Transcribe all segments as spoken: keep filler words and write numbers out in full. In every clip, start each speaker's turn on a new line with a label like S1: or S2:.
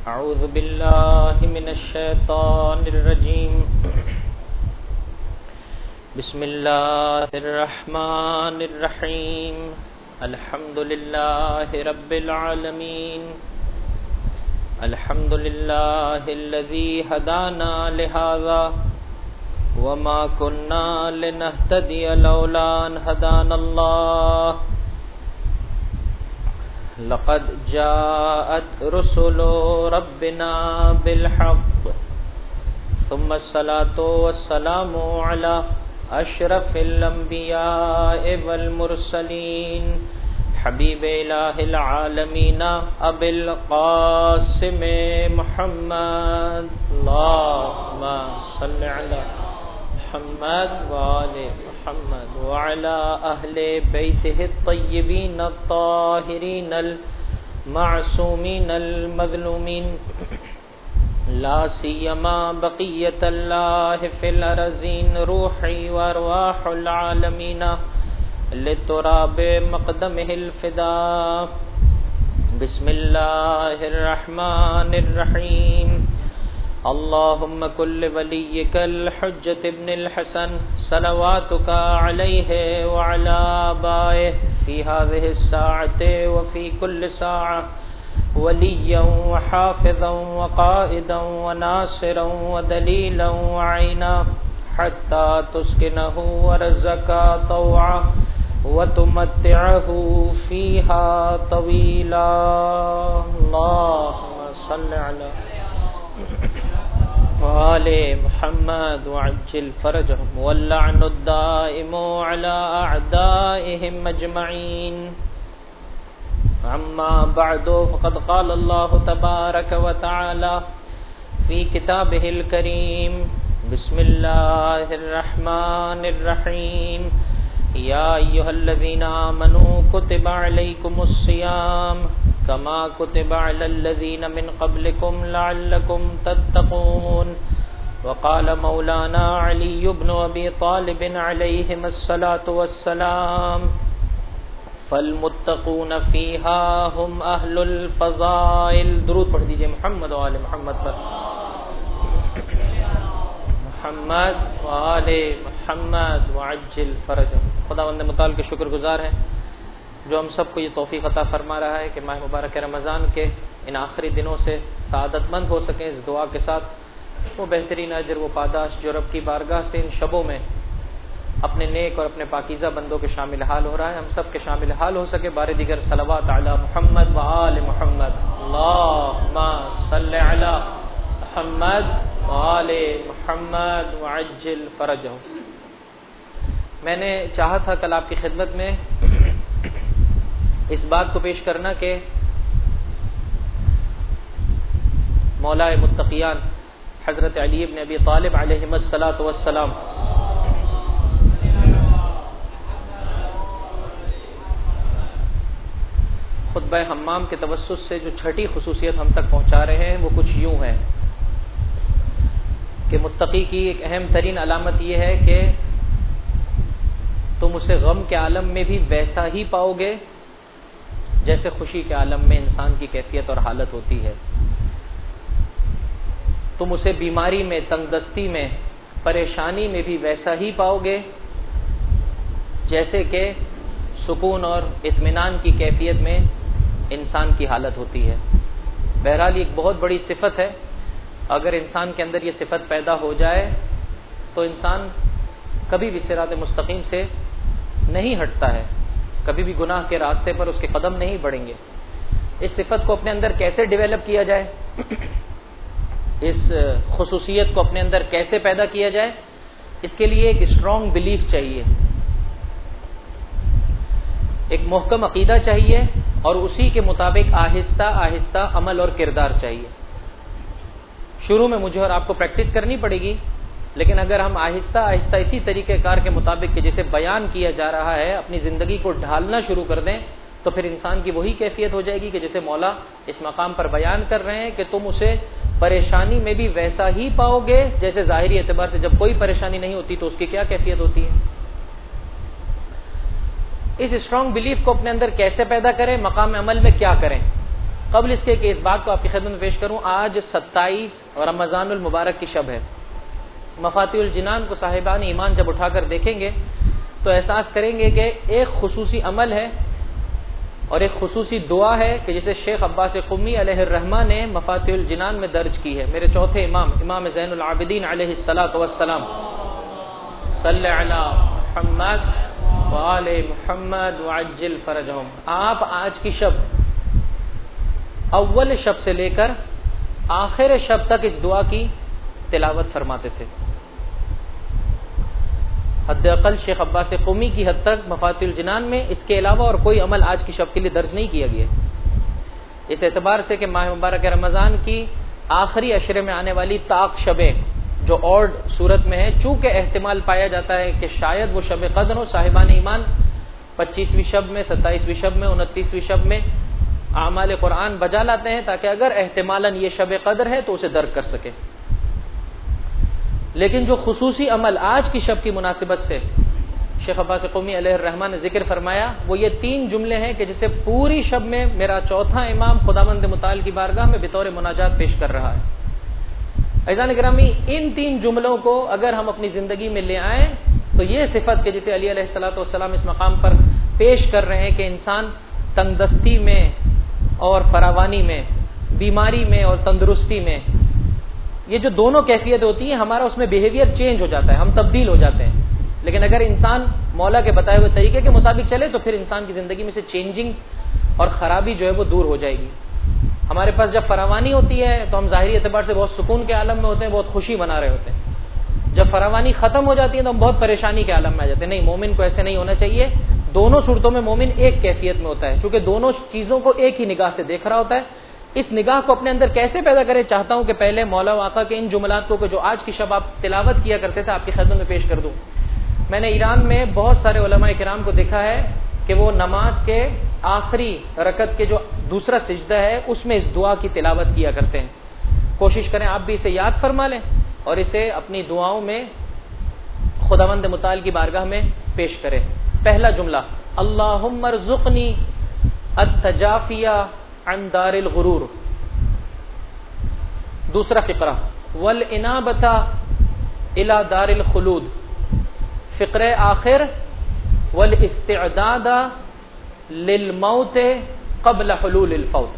S1: اعوذ باللہ من الشیطان الرجیم بسم اللہ الرحمن الرحیم الحمد للہ رب العالمین الحمد للہ الذی ہدانا لہذا وما كنا لنهتدي لولا ان هدانا الله لقد جاءت رسل ربنا بالحق ثم الصلاة والسلام على اشرف الانبیاء والمرسلین حبیب الہ العالمین ابی القاسم محمد اللہم صل علی محمد وآل محمد وعلى أهل بيته الطيبين الطاهرين المعصومين المظلومين لا سيما بقية الله في الأرضين روحي وأرواح العالمين لتراب مقدمه الفداء بسم الله الرحمن الرحيم اللهم كل وليك الحجة ابن الحسن صلواتك عليه وعلى آبائه في هذه الساعة وفي كل ساعة وليا وحافظا وقائدا وناصرا ودليلا وعينا حتى تسكنه ورزقك طوعا وتمتعه فيها طويلا اللهم صل على وآل محمد وعجل فرجهم واللعن الدائم على أعدائهم أجمعين أما بعد فقد قال الله تبارك وتعالى في كتابه الكريم بسم الله الرحمن الرحيم يا أيها الذين آمنوا كتب عليكم الصيام كما كتب على الذين من قبلكم لعلكم تتقون وقال مولانا علي بن أبي طالب عليهم الصلاة والسلام فالمتقون فيها هم أهل الفضائل درود پڑھ دیجئے محمد و آل محمد پر محمد و آل محمد وعجل فرجهم خداوند متعال کے شکر گزار ہیں جو ہم سب کو یہ توفیق عطا فرما رہا ہے کہ ماہ مبارک رمضان کے ان آخری دنوں سے سعادت مند ہو سکیں اس دعا کے ساتھ وہ بہترین اجر وہ پاداش جو رب کی بارگاہ سے ان شبوں میں اپنے نیک اور اپنے پاکیزہ بندوں کے شامل حال ہو رہا ہے ہم سب کے شامل حال ہو سکے بار دیگر صلوات علی محمد و آل محمد اللہم صل علی محمد و آل محمد وعجل فرجہ میں نے چاہا تھا کل آپ کی خدمت میں اس بات کو پیش کرنا کہ مولا متقیان حضرت علی بن ابی طالب علیہ الصلاۃ والسلام خطبہ حمام کے توسط سے جو چھٹی خصوصیت ہم تک پہنچا رہے ہیں وہ کچھ یوں ہے کہ متقی کی ایک اہم ترین علامت یہ ہے کہ تم اسے غم کے عالم میں بھی ویسا ہی پاؤ گے جیسے خوشی کے عالم میں انسان کی کیفیت اور حالت ہوتی ہے تم اسے بیماری میں تنگ دستی میں پریشانی میں بھی ویسا ہی پاؤ گے جیسے کہ سکون اور اطمینان کی کیفیت میں انسان کی حالت ہوتی ہے بہرحال یہ ایک بہت بڑی صفت ہے اگر انسان کے اندر یہ صفت پیدا ہو جائے تو انسان کبھی بھی صراط مستقیم سے نہیں ہٹتا ہے کبھی بھی گناہ کے راستے پر اس کے قدم نہیں بڑھیں گے اس صفت کو اپنے اندر کیسے ڈیولپ کیا جائے اس خصوصیت کو اپنے اندر کیسے پیدا کیا جائے اس کے لیے ایک اسٹرانگ بلیف چاہیے ایک محکم عقیدہ چاہیے اور اسی کے مطابق آہستہ آہستہ عمل اور کردار چاہیے شروع میں مجھے اور آپ کو پریکٹس کرنی پڑے گی لیکن اگر ہم آہستہ آہستہ اسی طریقہ کار کے مطابق کہ جسے بیان کیا جا رہا ہے اپنی زندگی کو ڈھالنا شروع کر دیں تو پھر انسان کی وہی کیفیت ہو جائے گی کہ جسے مولا اس مقام پر بیان کر رہے ہیں کہ تم اسے پریشانی میں بھی ویسا ہی پاؤ گے جیسے ظاہری اعتبار سے جب کوئی پریشانی نہیں ہوتی تو اس کی کیا کیفیت ہوتی ہے. اس اسٹرانگ بلیف کو اپنے اندر کیسے پیدا کریں, مقام عمل میں کیا کریں. قبل اس کے کہ اس بات کو آپ کی خدمت میں پیش کروں، آج ستائیس رمضان المبارک کی شب ہے۔ مفاتیح الجنان کو صاحبان ایمان جب اٹھا کر دیکھیں گے تو احساس کریں گے کہ ایک خصوصی عمل ہے اور ایک خصوصی دعا ہے کہ جسے شیخ عباس قمی علیہ الرحمہ نے مفاتیح الجنان میں درج کی ہے۔ میرے چوتھے امام امام زین العابدین علیہ الصلاۃ والسلام صلی علی محمد وآل محمد وعجل فرجہم، آپ آج کی شب اول شب سے لے کر آخر شب تک اس دعا کی تلاوت فرماتے تھے۔ حد اقل شیخ عباس قمی کی حد تک مفاتیح الجنان میں اس کے علاوہ اور کوئی عمل آج کی شب کے لیے درج نہیں کیا گیا، اس اعتبار سے کہ ماہ مبارک رمضان کی آخری عشرے میں آنے والی طاق شبیں جو اوڈ صورت میں ہے، چونکہ احتمال پایا جاتا ہے کہ شاید وہ شب قدر ہو، صاحبان ایمان پچیسویں شب میں، ستائیسویں شب میں، انتیسویں شب میں اعمال قرآن بجا لاتے ہیں تاکہ اگر احتمالاً یہ شب قدر ہے تو اسے درک کر سکے۔ لیکن جو خصوصی عمل آج کی شب کی مناسبت سے شیخ عباس قومی علیہ الرحمہ نے ذکر فرمایا وہ یہ تین جملے ہیں کہ جسے پوری شب میں میرا چوتھا امام خداوند متعال کی بارگاہ میں بطور مناجات پیش کر رہا ہے۔ عزیزان گرامی، ان تین جملوں کو اگر ہم اپنی زندگی میں لے آئیں تو یہ صفت کہ جسے علی علیہ الصلوۃ والسلام اس مقام پر پیش کر رہے ہیں کہ انسان تنگ دستی میں اور فراوانی میں، بیماری میں اور تندرستی میں، یہ جو دونوں کیفیت ہوتی ہیں ہمارا اس میں بیہیویئر چینج ہو جاتا ہے، ہم تبدیل ہو جاتے ہیں۔ لیکن اگر انسان مولا کے بتائے ہوئے طریقے کے مطابق چلے تو پھر انسان کی زندگی میں سے چینجنگ اور خرابی جو ہے وہ دور ہو جائے گی۔ ہمارے پاس جب فراوانی ہوتی ہے تو ہم ظاہری اعتبار سے بہت سکون کے عالم میں ہوتے ہیں، بہت خوشی منا رہے ہوتے ہیں۔ جب فراوانی ختم ہو جاتی ہے تو ہم بہت پریشانی کے عالم میں آ جاتے ہیں۔ نہیں، مومن کو ایسے نہیں ہونا چاہیے۔ دونوں صورتوں میں مومن ایک کیفیت میں ہوتا ہے، کیونکہ دونوں چیزوں کو ایک ہی نگاہ سے دیکھ رہا ہوتا ہے۔ اس نگاہ کو اپنے اندر کیسے پیدا کرے، چاہتا ہوں کہ پہلے مولا آقا کے ان جملات کو جو آج کی شب آپ تلاوت کیا کرتے تھے آپ کی خدمت میں پیش کر دوں۔ میں نے ایران میں بہت سارے علماء کرام کو دیکھا ہے کہ وہ نماز کے آخری رکعت کے جو دوسرا سجدہ ہے اس میں اس دعا کی تلاوت کیا کرتے ہیں۔ کوشش کریں آپ بھی اسے یاد فرما لیں اور اسے اپنی دعاؤں میں خداوند متعال کی بارگاہ میں پیش کریں۔ پہلا جملہ اللہم ارزقنی التجافیہ عن دار الغرور۔ دوسرا فقرہ والانابۃ الی دار الخلود۔ فقرہ آخر والاستعداد للموت قبل حلول الفوت۔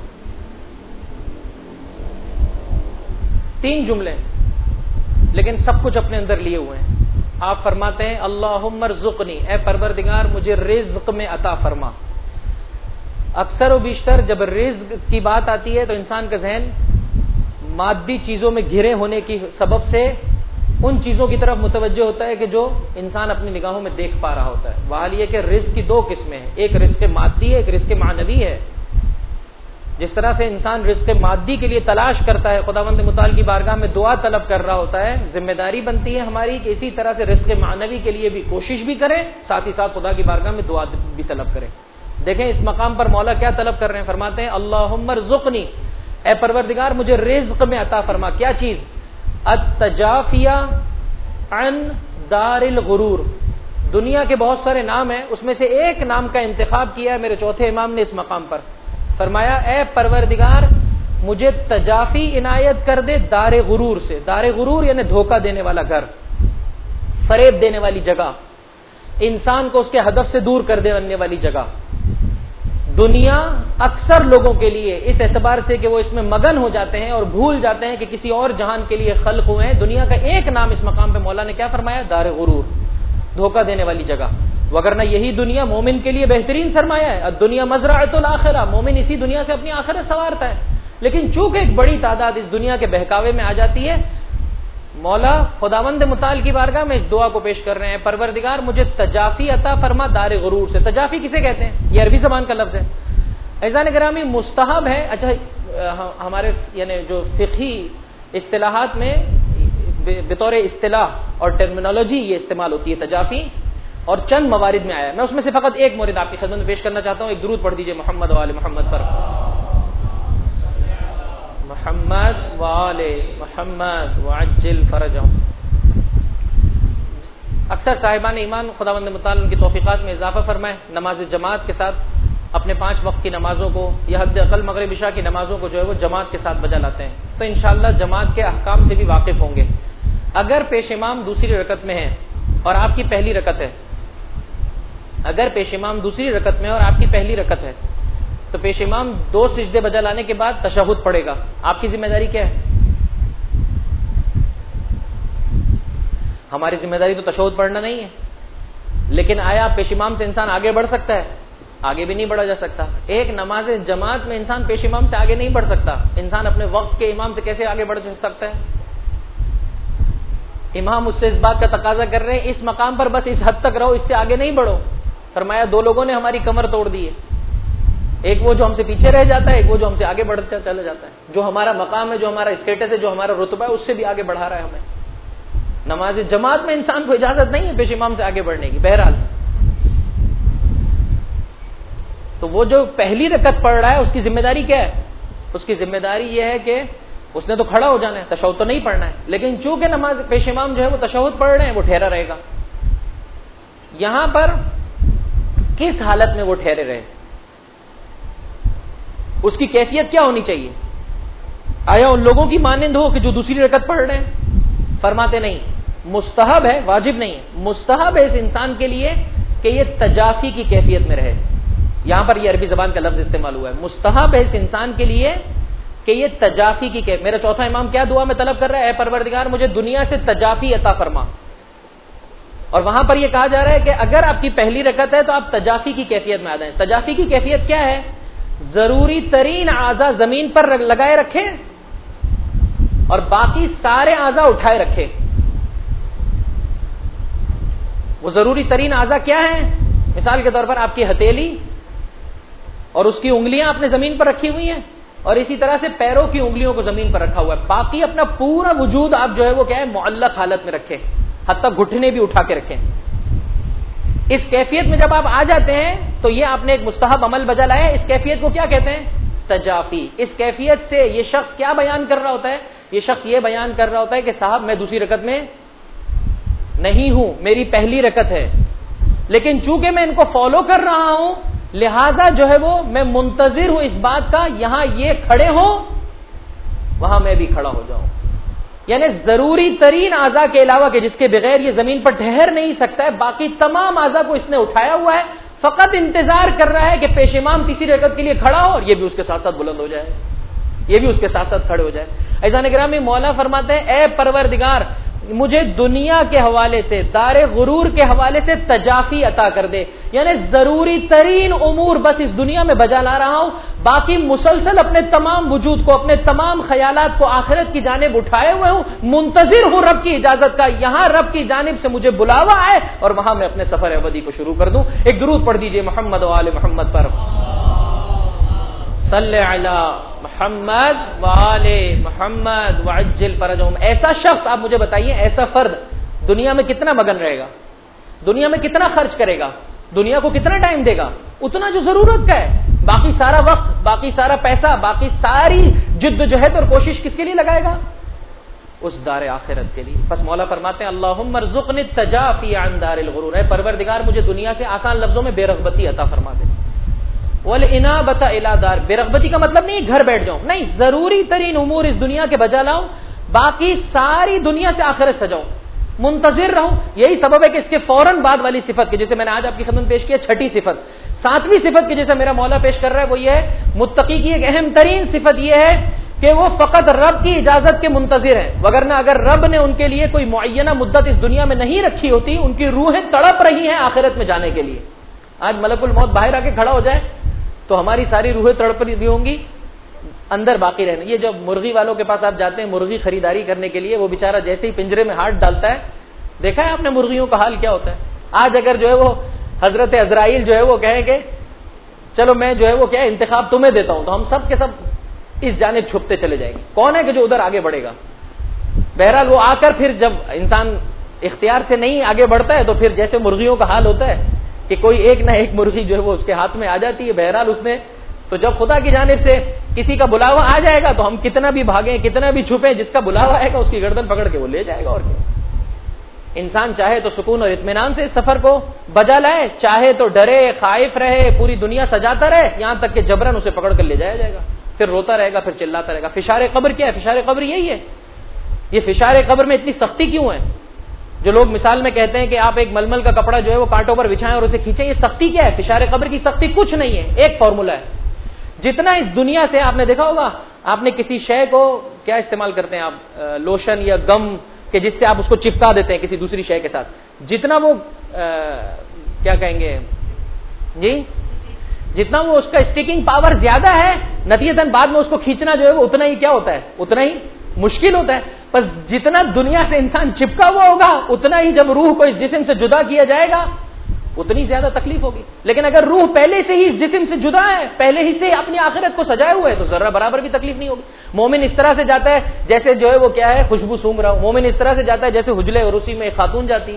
S1: تین جملے لیکن سب کچھ اپنے اندر لیے ہوئے ہیں۔ آپ فرماتے ہیں اللہم ارزقنی، اے پروردگار مجھے رزق میں عطا فرما۔ اکثر و بیشتر جب رزق کی بات آتی ہے تو انسان کا ذہن مادی چیزوں میں گھرے ہونے کی سبب سے ان چیزوں کی طرف متوجہ ہوتا ہے کہ جو انسان اپنی نگاہوں میں دیکھ پا رہا ہوتا ہے۔ وحال یہ کہ رزق کی دو قسمیں ہیں، ایک رزق مادی ہے، ایک رزق معنوی ہے۔ جس طرح سے انسان رزق مادی کے لیے تلاش کرتا ہے، خداوند متعال کی بارگاہ میں دعا طلب کر رہا ہوتا ہے، ذمہ داری بنتی ہے ہماری کہ اسی طرح سے رزق معنوی کے لیے بھی کوشش بھی کریں، ساتھ ہی ساتھ خدا کی بارگاہ میں دعا بھی طلب کریں۔ دیکھیں اس مقام پر مولا کیا طلب کر رہے ہیں، فرماتے ہیں اللہم ارزقنی، اے پروردگار مجھے رزق میں عطا فرما۔ کیا چیز؟ التجافیہ عن دار الغرور۔ دنیا کے بہت سارے نام ہیں، اس میں سے ایک نام کا انتخاب کیا ہے میرے چوتھے امام نے اس مقام پر۔ فرمایا اے پروردگار مجھے تجافی عنایت کر دے دار غرور سے۔ دار غرور یعنی دھوکہ دینے والا گھر، فریب دینے والی جگہ، انسان کو اس کے ہدف سے دور کر دینے والی جگہ۔ دنیا اکثر لوگوں کے لیے اس اعتبار سے کہ وہ اس میں مگن ہو جاتے ہیں اور بھول جاتے ہیں کہ کسی اور جہان کے لیے خلق ہوئے ہیں، دنیا کا ایک نام اس مقام پہ مولا نے کیا فرمایا؟ دار غرور، دھوکہ دینے والی جگہ۔ وگرنہ یہی دنیا مومن کے لیے بہترین سرمایہ ہے۔ الدنیا مزرعۃ الاخرہ، مومن اسی دنیا سے اپنی آخرت سنوارتا ہے۔ لیکن چونکہ ایک بڑی تعداد اس دنیا کے بہکاوے میں آ جاتی ہے، مولا خداوند متعال کی بارگاہ میں اس دعا کو پیش کر رہے ہیں، پروردگار مجھے تجافی عطا فرما دار غرور سے۔ تجافی کسے کہتے ہیں؟ یہ عربی زبان کا لفظ ہے۔ عزیزان گرامی مستحب ہے، اچھا ہمارے یعنی جو فقہی اصطلاحات میں بطور اصطلاح اور ٹرمینالوجی یہ استعمال ہوتی ہے تجافی، اور چند موارد میں آیا ہے۔ میں اس میں سے فقط ایک مورد آپ کی خدمت میں پیش کرنا چاہتا ہوں۔ ایک درود پڑھ دیجئے محمد و آل محمد پر۔ محمد و آل محمد وعجل فرجہم۔ اکثر صاحبان ایمان خداوند متعال ان کی توفیقات میں اضافہ فرمائے، نماز جماعت کے ساتھ اپنے پانچ وقت کی نمازوں کو یا حد اقل مغرب عشاء کی نمازوں کو جو ہے وہ جماعت کے ساتھ بجا لاتے ہیں تو انشاءاللہ جماعت کے احکام سے بھی واقف ہوں گے. اگر پیش امام دوسری رکعت میں ہے اور آپ کی پہلی رکعت ہے اگر پیش امام دوسری رکعت میں ہے اور آپ کی پہلی رکعت ہے تو پیش امام دو سجدے بجا لانے کے بعد تشہد پڑھے گا. آپ کی ذمہ داری کیا ہے؟ ہماری ذمہ داری تو تشہد پڑھنا نہیں ہے. لیکن آیا پیش امام سے انسان آگے بڑھ سکتا ہے؟ آگے بھی نہیں بڑھا جا سکتا. ایک نماز جماعت میں انسان پیش امام سے آگے نہیں بڑھ سکتا. انسان اپنے وقت کے امام سے کیسے آگے بڑھ سکتا ہے؟ امام اس سے اس بات کا تقاضا کر رہے ہیں اس مقام پر بس اس حد تک رہو، اس سے آگے نہیں بڑھو. فرمایا دو لوگوں نے ہماری کمر توڑ دی ہے، ایک وہ جو ہم سے پیچھے رہ جاتا ہے، ایک وہ جو ہم سے آگے بڑھتا چلا جاتا ہے. جو ہمارا مقام ہے، جو ہمارا اسٹیٹس ہے، جو ہمارا رتبہ ہے، اس سے بھی آگے بڑھا رہا ہے ہمیں. نماز جماعت میں انسان کو اجازت نہیں ہے پیش امام سے آگے بڑھنے کی. بہرحال تو وہ جو پہلی رکعت پڑھ رہا ہے اس کی ذمہ داری کیا ہے؟ اس کی ذمہ داری یہ ہے کہ اس نے تو کھڑا ہو جانا ہے، تشہد تو نہیں پڑھنا ہے. لیکن چونکہ نماز پیش امام جو ہے وہ تشہد پڑھ رہے ہیں، وہ ٹھہرا رہے گا. یہاں پر کس حالت میں وہ ٹھہرے رہے، اس کی کیفیت کیا ہونی چاہیے؟ آیا ان لوگوں کی مانند ہو کہ جو دوسری رکعت پڑھ رہے ہیں؟ فرماتے نہیں، مستحب ہے، واجب نہیں ہے. مستحب ہے اس انسان کے لیے کہ یہ تجافی کی کیفیت میں رہے. یہاں پر یہ عربی زبان کا لفظ استعمال ہوا ہے. مستحب ہے اس انسان کے لیے کہ یہ تجافی کی کیفیت. میرا چوتھا امام کیا دعا میں طلب کر رہا ہے؟ اے پروردگار مجھے دنیا سے تجافی عطا فرما. اور وہاں پر یہ کہا جا رہا ہے کہ اگر آپ کی پہلی رکعت ہے تو آپ تجافی کی کیفیت میں آ جائیں. تجافی کی کیفیت کیا ہے؟ ضروری ترین اعضاء زمین پر لگائے رکھے اور باقی سارے اعضاء اٹھائے رکھے. وہ ضروری ترین اعضاء کیا ہیں؟ مثال کے طور پر آپ کی ہتھیلی اور اس کی انگلیاں آپ نے زمین پر رکھی ہوئی ہیں اور اسی طرح سے پیروں کی انگلیوں کو زمین پر رکھا ہوا ہے. باقی اپنا پورا وجود آپ جو ہے وہ کیا ہے؟ معلق حالت میں رکھیں، حتیٰ گھٹنے بھی اٹھا کے رکھیں. اس کیفیت میں جب آپ آ جاتے ہیں تو یہ آپ نے ایک مستحب عمل بجا لایا. اس کیفیت کو کیا کہتے ہیں؟ تجافی. اس کیفیت سے یہ شخص کیا بیان کر رہا ہوتا ہے؟ یہ شخص یہ بیان کر رہا ہوتا ہے کہ صاحب میں دوسری رکعت میں نہیں ہوں، میری پہلی رکعت ہے، لیکن چونکہ میں ان کو فالو کر رہا ہوں لہذا جو ہے وہ میں منتظر ہوں اس بات کا یہاں یہ کھڑے ہوں وہاں میں بھی کھڑا ہو جاؤں. یعنی ضروری ترین اعضاء کے علاوہ کہ جس کے بغیر یہ زمین پر ٹھہر نہیں سکتا ہے، باقی تمام اعضاء کو اس نے اٹھایا ہوا ہے. فقط انتظار کر رہا ہے کہ پیش امام تیسری رکعت کے لیے کھڑا ہو اور یہ بھی اس کے ساتھ ساتھ بلند ہو جائے، یہ بھی اس کے ساتھ ساتھ کھڑے ہو جائے. عزیزان گرامی، مولا فرماتے ہیں اے پروردگار مجھے دنیا کے حوالے سے، دار غرور کے حوالے سے تجافی عطا کر دے. یعنی ضروری ترین امور بس اس دنیا میں بجا لا رہا ہوں، باقی مسلسل اپنے تمام وجود کو، اپنے تمام خیالات کو آخرت کی جانب اٹھائے ہوئے ہوں، منتظر ہوں رب کی اجازت کا. یہاں رب کی جانب سے مجھے بلاوا ہے اور وہاں میں اپنے سفر ابدی کو شروع کر دوں. ایک درود پڑھ دیجئے محمد و آل محمد پر. صلی علی محمد وآل محمد وعجل فرجہم. ایسا شخص آپ مجھے بتائیے، ایسا فرد دنیا میں کتنا مگن رہے گا، دنیا میں کتنا خرچ کرے گا، دنیا کو کتنا ٹائم دے گا؟ اتنا جو ضرورت کا ہے. باقی سارا وقت، باقی سارا پیسہ، باقی ساری جد و جہد اور کوشش کس کے لیے لگائے گا؟ اس دار آخرت کے لیے. پس مولا فرماتے ہیں اللہم ارزقنی التجافی عن دار الغرور. اے پروردگار مجھے دنیا سے آسان لفظوں میں بے رغبتی عطا فرما دے. والانابۃ الی دار. بے رغبتی کا مطلب نہیں گھر بیٹھ جاؤں، نہیں، ضروری ترین امور اس دنیا کے بجا لاؤں، باقی ساری دنیا سے آخرت سجاؤں، منتظر رہوں. یہی سبب ہے کہ اس کے فوراً بعد والی صفت کی جیسے میں نے آج آپ کی خدمت پیش کیا، چھٹی صفت، ساتویں صفت کی جیسے میرا مولا پیش کر رہا ہے وہ یہ ہے، متقی کی ایک اہم ترین صفت یہ ہے کہ وہ فقط رب کی اجازت کے منتظر ہیں. وگرنہ اگر رب نے ان کے لیے کوئی معینہ مدت اس دنیا میں نہیں رکھی ہوتی، ان کی روحیں تڑپ رہی ہیں آخرت میں جانے کے لیے. آج ملک الموت باہر آ کے کھڑا ہو جائے تو ہماری ساری روحیں تڑپ رہی ہوں گی، اندر باقی رہنے. یہ جب مرغی والوں کے پاس آپ جاتے ہیں مرغی خریداری کرنے کے لیے، وہ بیچارہ جیسے ہی پنجرے میں ہاتھ ڈالتا ہے، دیکھا ہے آپ نے مرغیوں کا حال کیا ہوتا ہے. آج اگر جو ہے وہ حضرت عزرائیل جو ہے وہ کہیں کہ چلو میں جو ہے وہ کیا انتخاب تمہیں دیتا ہوں، تو ہم سب کے سب اس جانب چھپتے چلے جائیں گے. کون ہے کہ جو ادھر آگے بڑھے گا؟ بہرحال وہ آ کر پھر جب انسان اختیار سے نہیں آگے بڑھتا ہے تو پھر جیسے مرغیوں کا حال ہوتا ہے کہ کوئی ایک نہ ایک مرغی جو ہے وہ اس کے ہاتھ میں آ جاتی ہے. بہرحال اس نے تو جب خدا کی جانب سے کسی کا بلاوا آ جائے گا تو ہم کتنا بھی بھاگیں، کتنا بھی چھپیں، جس کا بلاوا آئے گا اس کی گردن پکڑ کے وہ لے جائے گا. اور کیا انسان چاہے تو سکون اور اطمینان سے اس سفر کو بجا لائے، چاہے تو ڈرے خائف رہے، پوری دنیا سجاتا رہے، یہاں تک کہ جبرن اسے پکڑ کر لے جایا جائے گا، پھر روتا رہے گا، پھر چلاتا رہے گا۔ فشار قبر کیا ہے؟ فشار قبر یہی ہے۔ یہ فشار قبر میں اتنی سختی کیوں ہے؟ جو لوگ مثال میں کہتے ہیں کہ آپ ایک ململ کا کپڑا جو ہے وہ کانٹوں پر بچھائیں اور اسے کھینچیں، یہ سختی کیا ہے؟ فشار قبر کی سختی کچھ نہیں ہے، ایک فارمولا ہے۔ جتنا اس دنیا سے آپ نے دیکھا ہوگا، آپ نے کسی شے کو کیا استعمال کرتے ہیں آپ، لوشن یا گم کہ جس سے آپ اس کو چپکا دیتے ہیں کسی دوسری شے کے ساتھ، جتنا وہ کیا کہیں گے جی جتنا وہ اس کا اسٹیکنگ پاور زیادہ ہے، نتیجتاً بعد میں اس کو کھینچنا جو ہے وہ اتنا ہی کیا ہوتا ہے، اتنا ہی مشکل ہوتا ہے۔ بس جتنا دنیا سے انسان چپکا ہوا ہوگا، اتنا ہی جب روح کو اس جسم سے جدا کیا جائے گا اتنی زیادہ تکلیف ہوگی۔ لیکن اگر روح پہلے سے ہی اس جسم سے جدا ہے، پہلے ہی سے اپنی آخرت کو سجائے ہوئے ہے، تو ذرہ برابر بھی تکلیف نہیں ہوگی۔ مومن اس طرح سے جاتا ہے جیسے جو ہے وہ کیا ہے، خوشبو سونگ رہا ہو۔ مومن اس طرح سے جاتا ہے جیسے حجلے اور اسی میں ایک خاتون جاتی ہے،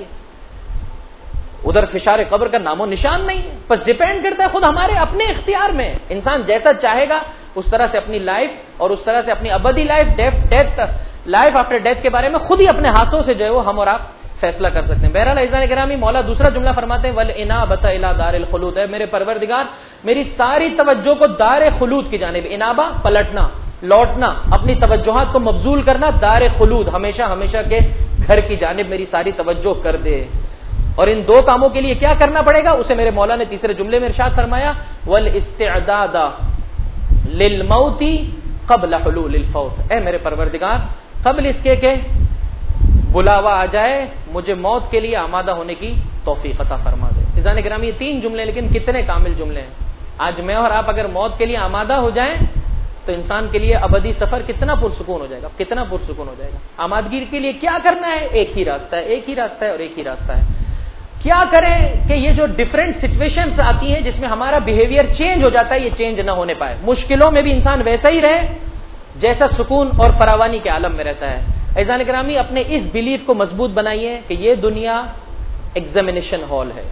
S1: ادھر فشار قبر کا نام و نشان نہیں ہے۔ بس ڈیپینڈ کرتا ہے خود ہمارے اپنے اختیار میں، انسان جیسا چاہے گا اس طرح سے اپنی لائف اور اس طرح سے اپنی ابدی life, death life after death کے بارے میں خود ہی اپنے ہاتھوں سے جو ہے وہ ہم اور آپ فیصلہ کر سکتے ہیں۔ بہرحال عزیزان گرامی، مولا دوسرا جملہ فرماتے ہیں وَالْإِنَابَةَ إِلَىٰ دَارِ الْخُلُودِ، ہے میرے پروردگار میری ساری توجہ کو دار خلود کی جانب، انابہ پلٹنا، لوٹنا، اپنی توجہات کو مبذول کرنا، دار خلود ہمیشہ ہمیشہ کے گھر کی جانب میری ساری توجہ کر دے۔ اور ان دو کاموں کے لیے کیا کرنا پڑے گا اسے میرے مولا نے تیسرے جملے میں ارشاد فرمایا وَالْإِسْتِعْدَادَ لِلْمَوْتِ قَبْلَ حُلُولِ الْفَوْتِ، اے میرے پروردگار قبل اس کے کہ بلاوا آ جائے مجھے موت کے لیے آمادہ ہونے کی توفیق عطا فرما دے۔ عزیزان گرامی، یہ تین جملے لیکن کتنے کامل جملے ہیں۔ آج میں اور آپ اگر موت کے لیے آمادہ ہو جائیں تو انسان کے لیے ابدی سفر کتنا پرسکون ہو جائے گا، کتنا پرسکون ہو جائے گا۔ آمادگی کے لیے کیا کرنا ہے؟ ایک ہی راستہ ہے، ایک ہی راستہ ہے اور ایک ہی راستہ ہے۔ کیا کریں کہ یہ جو ڈفرینٹ سچویشنز آتی ہیں جس میں ہمارا بیہیویئر چینج ہو جاتا ہے، یہ چینج نہ ہونے پائے، مشکلوں میں بھی انسان ویسا ہی رہے جیسا سکون اور فراوانی کے عالم میں رہتا ہے۔ عزیزان گرامی، اپنے اس بلیف کو مضبوط بنائیے کہ یہ دنیا ایگزامینیشن ہال ہے،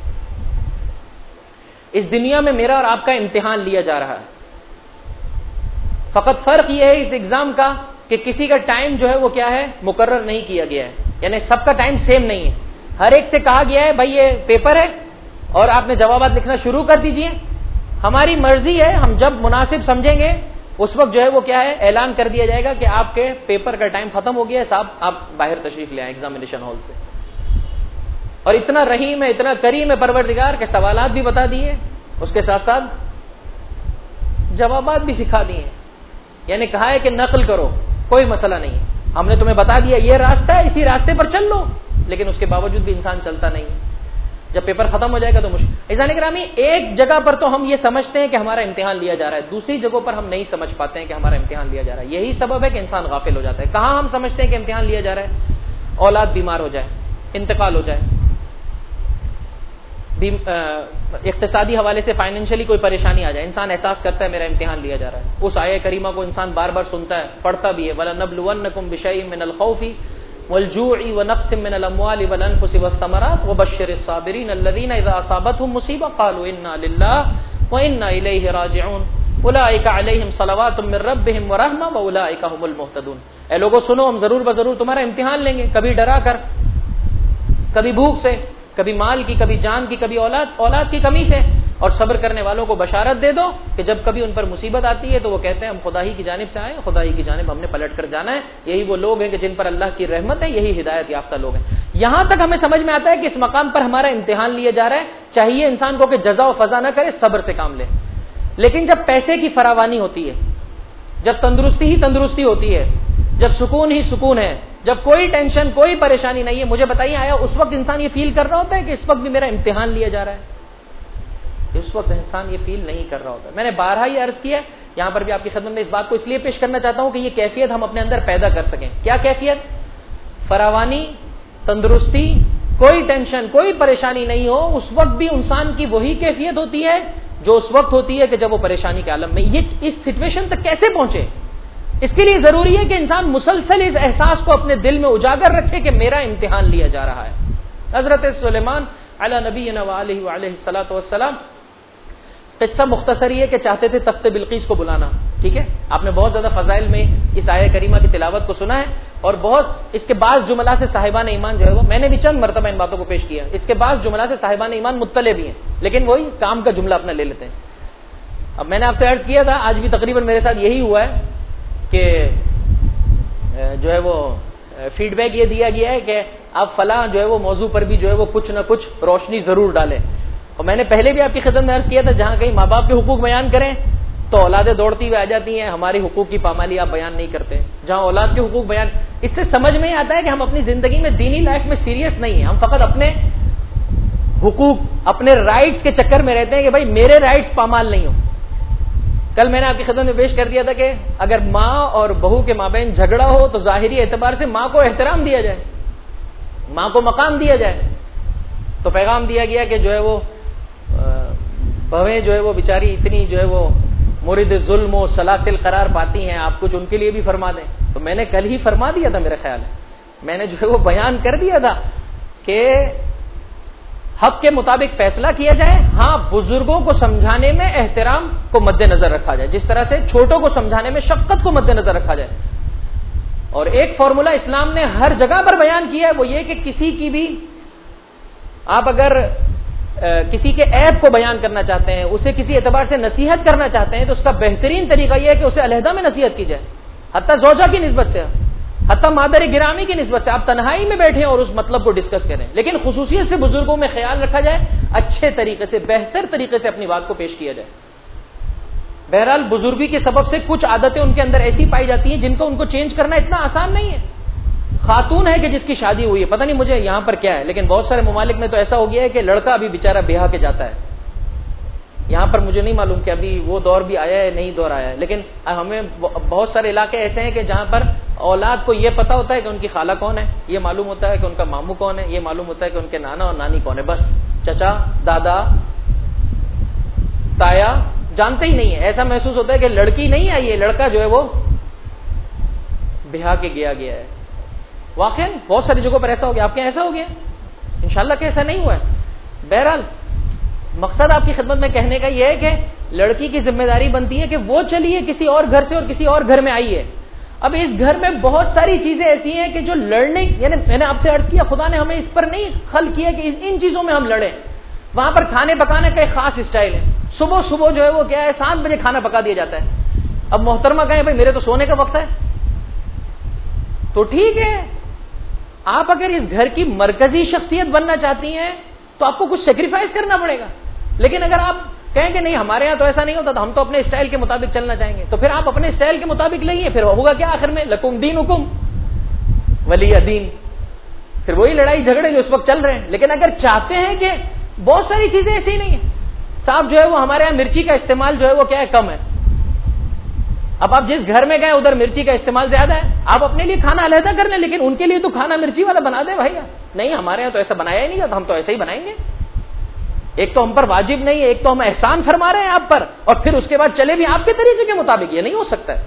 S1: اس دنیا میں میرا اور آپ کا امتحان لیا جا رہا ہے۔ فقط فرق یہ ہے اس ایگزام کا کہ کسی کا ٹائم جو ہے وہ کیا ہے، مقرر نہیں کیا گیا ہے، یعنی سب کا ٹائم سیم نہیں ہے۔ ہر ایک سے کہا گیا ہے بھائی یہ پیپر ہے اور آپ نے جوابات لکھنا شروع کر دیجئے، ہماری مرضی ہے، ہم جب مناسب سمجھیں گے اس وقت جو ہے وہ کیا ہے، اعلان کر دیا جائے گا کہ آپ کے پیپر کا ٹائم ختم ہو گیا ہے، صاحب آپ باہر تشریف لے آئیں ایگزامینیشن ہال سے۔ اور اتنا رحیم ہے، اتنا کریم ہے پروردگار کہ سوالات بھی بتا دیے، اس کے ساتھ ساتھ جوابات بھی سکھا دیے، یعنی کہا ہے کہ نقل کرو، کوئی مسئلہ نہیں، ہم نے تمہیں بتا دیا یہ راستہ ہے، اسی راستے پر چل لو، لیکن اس کے باوجود بھی انسان چلتا نہیں ہے۔ جب پیپر ختم ہو جائے گا تو مشکل۔ عزیزان گرامی، ایک جگہ پر تو ہم یہ سمجھتے ہیں کہ ہمارا امتحان لیا جا رہا ہے، دوسری جگہوں پر ہم نہیں سمجھ پاتے ہیں کہ ہمارا امتحان لیا جا رہا ہے۔ یہی سبب ہے کہ انسان غافل ہو جاتا ہے۔ کہاں ہم سمجھتے ہیں کہ امتحان لیا جا رہا ہے؟ اولاد بیمار ہو جائے، انتقال ہو جائے، اقتصادی حوالے سے فائنینشلی کوئی پریشانی آ جائے، انسان احساس کرتا ہے میرا امتحان لیا جا رہا ہے۔ اس آیہ کریمہ کو انسان بار بار سنتا ہے، پڑھتا بھی ہے، وَلَنَبْلُوَنَّكُمْ بِشَيْءٍ مِّنَ الْخَوْفِ وَالْجُوعِ وَنَقْصٍ مِّنَ الْأَمْوَالِ وَالْأَنفُسِ وَالثَّمَرَاتِ وَبَشِّرِ الصَّابِرِينَ الَّذِينَ إِذَا أَصَابَتْهُم مُّصِيبَةٌ قَالُوا إِنَّا لِلَّهِ وَإِنَّا إِلَيْهِ رَاجِعُونَ أُولَٰئِكَ عَلَيْهِمْ صَلَوَاتٌ مِّن رَّبِّهِمْ وَرَحْمَةٌ وَأُولَٰئِكَ هُمُ الْمُهْتَدُونَ۔ اے لوگوں سنو، ہم ضرور بضرور تمہارا امتحان لیں گے، کبھی ڈرا کر، کبھی بھوک سے، کبھی مال کی، کبھی جان کی، کبھی اولاد اولاد کی کمی سے، اور صبر کرنے والوں کو بشارت دے دو کہ جب کبھی ان پر مصیبت آتی ہے تو وہ کہتے ہیں ہم خدا ہی کی جانب سے آئے، خدا ہی کی جانب ہم نے پلٹ کر جانا ہے۔ یہی وہ لوگ ہیں کہ جن پر اللہ کی رحمت ہے، یہی ہدایت یافتہ لوگ ہیں۔ یہاں تک ہمیں سمجھ میں آتا ہے کہ اس مقام پر ہمارا امتحان لیا جا رہا ہے، چاہیے انسان کو کہ جزا و فضا نہ کرے، صبر سے کام لے۔ لیکن جب پیسے کی فراوانی ہوتی ہے، جب تندرستی ہی تندرستی ہوتی ہے، جب سکون ہی سکون ہے، جب کوئی ٹینشن کوئی پریشانی نہیں ہے، مجھے بتائیے آیا اس وقت انسان یہ فیل کر رہا ہوتا ہے کہ اس وقت بھی میرا امتحان لیا جا رہا ہے؟ اس وقت انسان یہ فیل نہیں کر رہا ہوتا۔ میں نے بارہا ہی عرض کیا، یہاں پر بھی آپ کی خدمت میں اس بات کو اس لیے پیش کرنا چاہتا ہوں کہ یہ کیفیت ہم اپنے اندر پیدا کر سکیں۔ کیا کیفیت؟ فراوانی، تندرستی، کوئی ٹینشن کوئی پریشانی نہیں ہو، اس وقت بھی انسان کی وہی کیفیت ہوتی ہے جو اس وقت ہوتی ہے کہ جب وہ پریشانی کے عالم میں۔ یہ اس سچویشن تک کیسے پہنچے؟ اس کے لیے ضروری ہے کہ انسان مسلسل اس احساس کو اپنے دل میں اجاگر رکھے کہ میرا امتحان لیا جا رہا ہے۔ حضرت سلیمان علی نبینا وعلیہ وعلیہ الصلوۃ والسلام، قصہ مختصر یہ کہ چاہتے تھے تخت بلقیس کو بلانا، ٹھیک ہے، آپ نے بہت زیادہ فضائل میں اس آیہ کریمہ کی تلاوت کو سنا ہے۔ اور بہت اس کے بعض جملات سے صاحبان ایمان جو ہے وہ میں نے بھی چند مرتبہ ان باتوں کو پیش کیا، اس کے بعض جملات سے صاحبان ایمان مطلع بھی ہیں، لیکن وہی کام کا جملہ اپنا لے لیتے ہیں۔ اب میں نے آپ سے عرض کیا تھا، آج بھی تقریباً میرے ساتھ یہی ہوا ہے کہ جو ہے وہ فیڈ بیک یہ دیا گیا ہے کہ آپ فلاں جو ہے وہ موضوع پر بھی جو ہے وہ کچھ نہ کچھ روشنی ضرور ڈالیں، اور میں نے پہلے بھی آپ کی خدمت میں عرض کیا تھا، جہاں کہیں ماں باپ کے حقوق بیان کریں تو اولادیں دوڑتی ہوئی آ جاتی ہیں، ہماری حقوق کی پامالی آپ بیان نہیں کرتے، جہاں اولاد کے حقوق بیان، اس سے سمجھ میں آتا ہے کہ ہم اپنی زندگی میں دینی لائف میں سیریس نہیں ہیں، ہم فقط اپنے حقوق اپنے رائٹس کے چکر میں رہتے ہیں کہ بھائی میرے رائٹس پامال نہیں ہوں۔ کل میں نے آپ کی خدمت میں پیش کر دیا تھا کہ اگر ماں اور بہو کے مابین جھگڑا ہو تو ظاہری اعتبار سے ماں کو احترام دیا جائے، ماں کو مقام دیا جائے، تو پیغام دیا گیا کہ جو ہے وہ بہویں جو ہے وہ بیچاری اتنی جو ہے وہ مورد ظلم و سلاسل قرار پاتی ہیں، آپ کچھ ان کے لیے بھی فرما دیں۔ تو میں نے کل ہی فرما دیا تھا، میرا خیال ہے میں نے جو ہے وہ بیان کر دیا تھا کہ حق کے مطابق فیصلہ کیا جائے، ہاں بزرگوں کو سمجھانے میں احترام کو مد نظر رکھا جائے، جس طرح سے چھوٹوں کو سمجھانے میں شفقت کو مد نظر رکھا جائے۔ اور ایک فارمولہ اسلام نے ہر جگہ پر بیان کیا ہے، وہ یہ کہ کسی کی بھی آپ اگر کسی کے عیب کو بیان کرنا چاہتے ہیں، اسے کسی اعتبار سے نصیحت کرنا چاہتے ہیں، تو اس کا بہترین طریقہ یہ ہے کہ اسے علیحدہ میں نصیحت کی جائے، حتیٰ زوجہ کی نسبت سے، حتیٰ مادر گرامی کی نسبت سے، آپ تنہائی میں بیٹھیں اور اس مطلب کو ڈسکس کریں، لیکن خصوصیت سے بزرگوں میں خیال رکھا جائے، اچھے طریقے سے بہتر طریقے سے اپنی بات کو پیش کیا جائے۔ بہرحال بزرگی کے سبب سے کچھ عادتیں ان کے اندر ایسی پائی جاتی ہیں جن کو ان کو چینج کرنا اتنا آسان نہیں ہے۔ خاتون ہے کہ جس کی شادی ہوئی ہے، پتہ نہیں مجھے یہاں پر کیا ہے، لیکن بہت سارے ممالک میں تو ایسا ہو گیا ہے کہ لڑکا ابھی بیچارہ بیاہ کے جاتا ہے، یہاں پر مجھے نہیں معلوم کہ ابھی وہ دور بھی آیا ہے نہیں دور آیا ہے، لیکن ہمیں بہت سارے علاقے ایسے ہیں کہ جہاں پر اولاد کو یہ پتا ہوتا ہے کہ ان کی خالہ کون ہے، یہ معلوم ہوتا ہے کہ ان کا ماموں کون ہے، یہ معلوم ہوتا ہے کہ ان کے نانا اور نانی کون ہے، بس چچا دادا تایا جانتے ہی نہیں ہے۔ ایسا محسوس ہوتا ہے کہ لڑکی نہیں آئی ہے، لڑکا جو ہے وہ بیاہ کے گیا گیا ہے۔ واقعی بہت ساری جگہوں پر ایسا ہو گیا، آپ کے ایسا ہو گیا؟ انشاءاللہ کہ ایسا نہیں ہوا ہے۔ بہرحال مقصد آپ کی خدمت میں کہنے کا یہ ہے کہ لڑکی کی ذمہ داری بنتی ہے کہ وہ چلیے کسی اور گھر سے اور کسی اور گھر میں آئی ہے۔ اب اس گھر میں بہت ساری چیزیں ایسی ہیں کہ جو لڑنے، یعنی میں نے آپ سے عرض کیا خدا نے ہمیں اس پر نہیں خلق کیا کہ ان چیزوں میں ہم لڑیں۔ وہاں پر کھانے پکانے کا ایک خاص اسٹائل ہے، صبح صبح جو ہے وہ کیا ہے سات بجے کھانا پکا دیا جاتا ہے۔ اب محترمہ کہیں بھائی میرے تو سونے کا وقت ہے، تو ٹھیک ہے، آپ اگر اس گھر کی مرکزی شخصیت بننا چاہتی ہیں تو آپ کو کچھ سیکریفائز کرنا پڑے گا، لیکن اگر آپ کہیں کہ نہیں ہمارے یہاں تو ایسا نہیں ہوتا، تو ہم تو اپنے اسٹائل کے مطابق چلنا چاہیں گے، تو پھر آپ اپنے اسٹائل کے مطابق لئیے، پھر ہوگا کیا آخر میں لکم دینکم ولی دین، پھر وہی لڑائی جھگڑے جو اس وقت چل رہے ہیں۔ لیکن اگر چاہتے ہیں کہ بہت ساری چیزیں ایسی نہیں ہیں، صاحب جو ہے وہ ہمارے یہاں مرچی کا استعمال جو ہے وہ کیا ہے کم ہے، اب آپ جس گھر میں گئے ادھر مرچی کا استعمال زیادہ ہے، آپ اپنے لیے کھانا علیحدہ کر لیں، لیکن ان کے لیے تو کھانا مرچی والا بنا دیں بھائی، نہیں ہمارے یہاں تو ایسا بنایا ہی نہیں جاتا، ہم تو ایسے ہی بنائیں گے۔ ایک تو ہم پر واجب نہیں ہے، ایک تو ہم احسان فرما رہے ہیں آپ پر، اور پھر اس کے بعد چلے بھی آپ کے طریقے کے مطابق، یہ نہیں ہو سکتا ہے۔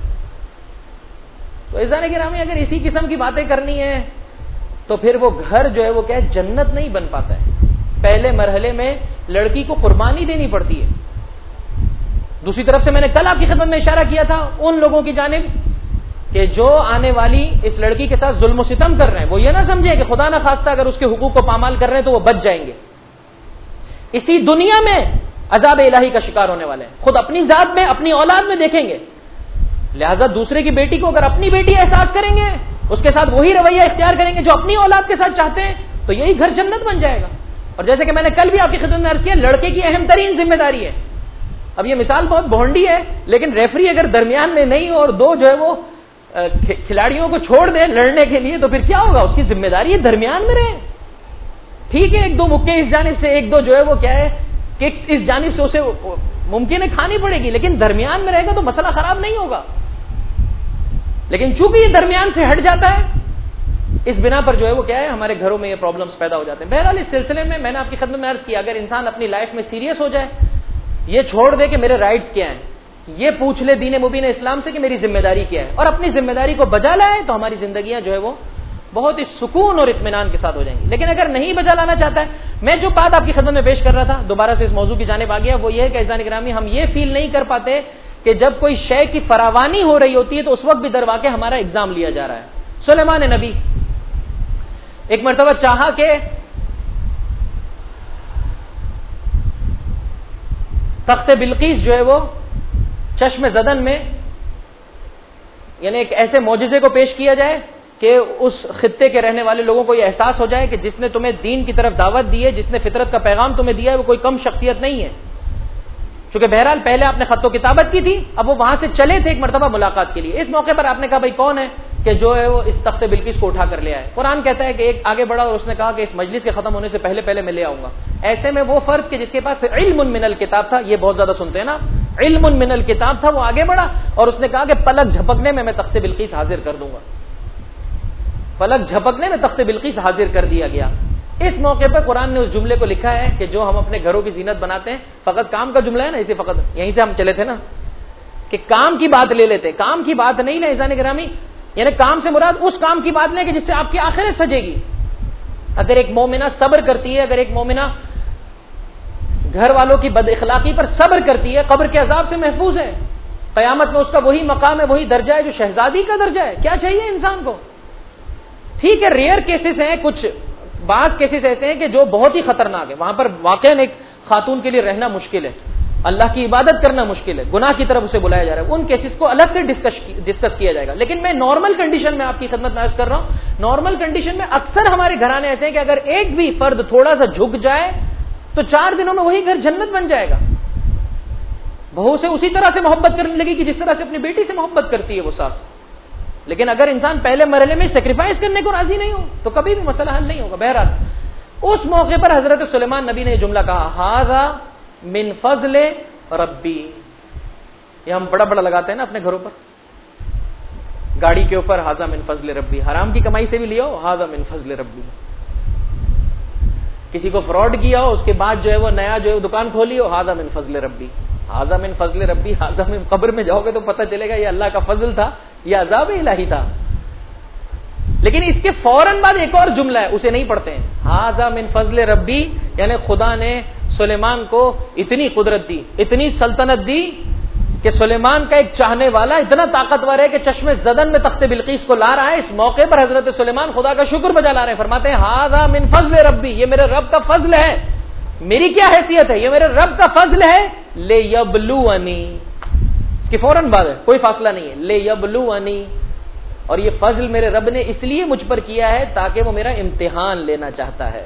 S1: تو عزیزان گرامی اگر اسی قسم کی باتیں کرنی ہے تو پھر وہ گھر جو ہے وہ کیا ہے جنت نہیں بن پاتا ہے۔ پہلے مرحلے میں لڑکی کو قربانی دینی پڑتی ہے۔ دوسری طرف سے میں نے کل آپ کی خدمت میں اشارہ کیا تھا ان لوگوں کی جانب کہ جو آنے والی اس لڑکی کے ساتھ ظلم و ستم کر رہے ہیں، وہ یہ نہ سمجھے کہ خدا نہ خواستہ اگر اس کے حقوق کو پامال کر رہے ہیں تو وہ بچ جائیں گے، اسی دنیا میں عذاب الہی کا شکار ہونے والے ہیں، خود اپنی ذات میں اپنی اولاد میں دیکھیں گے۔ لہذا دوسرے کی بیٹی کو اگر اپنی بیٹی احساس کریں گے، اس کے ساتھ وہی رویہ اختیار کریں گے جو اپنی اولاد کے ساتھ چاہتے ہیں، تو یہی گھر جنت بن جائے گا۔ اور جیسے کہ میں نے کل بھی آپ کی خدمت میں عرض کیا، لڑکے کی اہم ترین ذمہ داری ہے، اب یہ مثال بہت بھونڈی ہے، لیکن ریفری اگر درمیان میں نہیں اور دو جو ہے وہ کھلاڑیوں کو چھوڑ دے لڑنے کے لیے تو پھر کیا ہوگا، اس کی ذمہ داری ہے درمیان میں رہے۔ ٹھیک ہے ایک دو مکے اس جانب سے، ایک دو جو ہے وہ کیا ہے ککس اس جانب سے اسے ممکن ہے کھانی پڑے گی، لیکن درمیان میں رہے گا تو مسئلہ خراب نہیں ہوگا۔ لیکن چونکہ یہ درمیان سے ہٹ جاتا ہے، اس بنا پر جو ہے وہ کیا ہے ہمارے گھروں میں یہ پرابلمز پیدا ہو جاتے ہیں۔ بہرحال اس سلسلے میں میں نے آپ کی خدمت میں عرض کیا، اگر انسان اپنی لائف میں سیریس ہو جائے، یہ چھوڑ دے کہ میرے رائٹس کیا ہیں، یہ پوچھ لے دین مبین اسلام سے کہ میری ذمہ داری کیا ہے، اور اپنی ذمہ داری کو بجا لائے، تو ہماری زندگیاں جو ہے وہ بہت ہی سکون اور اطمینان کے ساتھ ہو جائیں گی۔ لیکن اگر نہیں بجا لانا چاہتا ہے، میں جو بات آپ کی خدمت میں پیش کر رہا تھا دوبارہ سے اس موضوع کی جانب آ گیا، وہ یہ ہے کہ عزیزان گرامی ہم یہ فیل نہیں کر پاتے کہ جب کوئی شے کی فراوانی ہو رہی ہوتی ہے تو اس وقت بھی درواقع ہمارا ایگزام لیا جا رہا ہے، سلیمان نبی ایک مرتبہ چاہا کہ تخت بلقیس جو ہے وہ چشم زدن میں یعنی ایک ایسے معجزے کو پیش کیا جائے کہ اس خطے کے رہنے والے لوگوں کو یہ احساس ہو جائے کہ جس نے تمہیں دین کی طرف دعوت دی ہے، جس نے فطرت کا پیغام تمہیں دیا ہے، وہ کوئی کم شخصیت نہیں ہے. چونکہ بہرحال پہلے آپ نے خط و کتابت کی تھی، اب وہ وہاں سے چلے تھے ایک مرتبہ ملاقات کے لیے. اس موقع پر آپ نے کہا بھائی کون ہے کہ جو ہے وہ اس تخت بلقیس کو اٹھا کر لے آئے. قرآن کہتا ہے کہ ایک آگے بڑھا اور اس نے کہا کہ اس مجلس کے ختم ہونے سے پہلے پہلے میں لے آؤں گا. ایسے میں وہ فرد کہ جس کے پاس علم من الکتاب تھا، یہ بہت زیادہ سنتے ہیں نا، علم من الکتاب تھا، وہ آگے بڑھا اور اس نے کہا کہ پلک جھپکنے میں میں تخت بلقیس حاضر کر دوں گا. پلک جھپکنے میں تخت بلقیس حاضر کر دیا گیا. اس موقع پر قرآن نے اس جملے کو لکھا ہے کہ جو ہم اپنے گھروں کی زینت بناتے ہیں، فقط کام کا جملہ ہے نا، اسے فقط یہیں سے ہم چلے تھے نا کہ کام کی بات لے لیتے، کام کی بات نہیں لے عزیزان گرامی، یعنی کام سے مراد اس کام کی بات لیں کہ جس سے آپ کی آخرت سجے گی. اگر ایک مومنہ صبر کرتی ہے، اگر ایک مومنہ گھر والوں کی بد اخلاقی پر صبر کرتی ہے، قبر کے عذاب سے محفوظ ہے، قیامت میں اس کا وہی مقام ہے، وہی درجہ ہے جو شہزادی کا درجہ ہے. کیا چاہیے انسان کو؟ ٹھیک ہے ریئر کیسز ہیں، کچھ بعض کیسز ایسے ہیں کہ جو بہت ہی خطرناک ہے، وہاں پر واقعا ایک خاتون کے لیے رہنا مشکل ہے، اللہ کی عبادت کرنا مشکل ہے، گناہ کی طرف اسے بلایا جا رہا ہے. ان کیسز کو الگ سے ڈسکس کیا جائے گا. لیکن میں نارمل کنڈیشن میں آپ کی خدمت میں عرض کر رہا ہوں، نارمل کنڈیشن میں اکثر ہمارے گھرانے ایسے ہیں کہ اگر ایک بھی فرد تھوڑا سا جھک جائے تو چار دنوں میں وہی گھر جنت بن جائے گا. بہو سے اسی طرح سے محبت کرنے لگے کہ جس طرح سے اپنی بیٹی سے محبت کرتی ہے وہ ساس. لیکن اگر انسان پہلے مرحلے میں سیکریفائس کرنے کو راضی نہیں ہو تو کبھی بھی مسئلہ حل نہیں ہوگا. بہرحال اس موقع پر حضرت سلیمان نبی نے یہ جملہ کہا، ھذا من فضل ربی. یہ ہم بڑا بڑا لگاتے ہیں نا اپنے گھروں پر، گاڑی کے اوپر ھذا من فضل ربی، حرام کی کمائی سے بھی لیا ہو ھذا من فضل ربی. کسی کو فراڈ کیا ہو، اس کے بعد جو ہے وہ نیا جو ہے دکان کھولی ہو، ھذا من فضل ربی. ھذا من فضل ربی، ھذا من، قبر میں جاؤ گے تو پتہ چلے گا یہ اللہ کا فضل تھا، یہ عذاب الہی تھا. لیکن اس کے فوراً بعد ایک اور جملہ ہے، اسے نہیں پڑھتے ہیں. ھذا من فضل ربی یعنی خدا نے سلیمان کو اتنی قدرت دی، اتنی سلطنت دی کہ سلیمان کا ایک چاہنے والا اتنا طاقتور ہے کہ چشم زدن میں تخت بلقیس کو لا رہا ہے. اس موقع پر حضرت سلیمان خدا کا شکر بجا لا رہے ہیں، فرماتے ہیں ھذا من فضل ربی، یہ میرے رب کا فضل ہے. میری کیا حیثیت ہے؟ یہ میرے رب کا فضل ہے. لیبلونی، اس کی فوراً بعد ہے، کوئی فاصلہ نہیں ہے. لیبلونی، اور یہ فضل میرے رب نے اس لیے مجھ پر کیا ہے تاکہ وہ میرا امتحان لینا چاہتا ہے.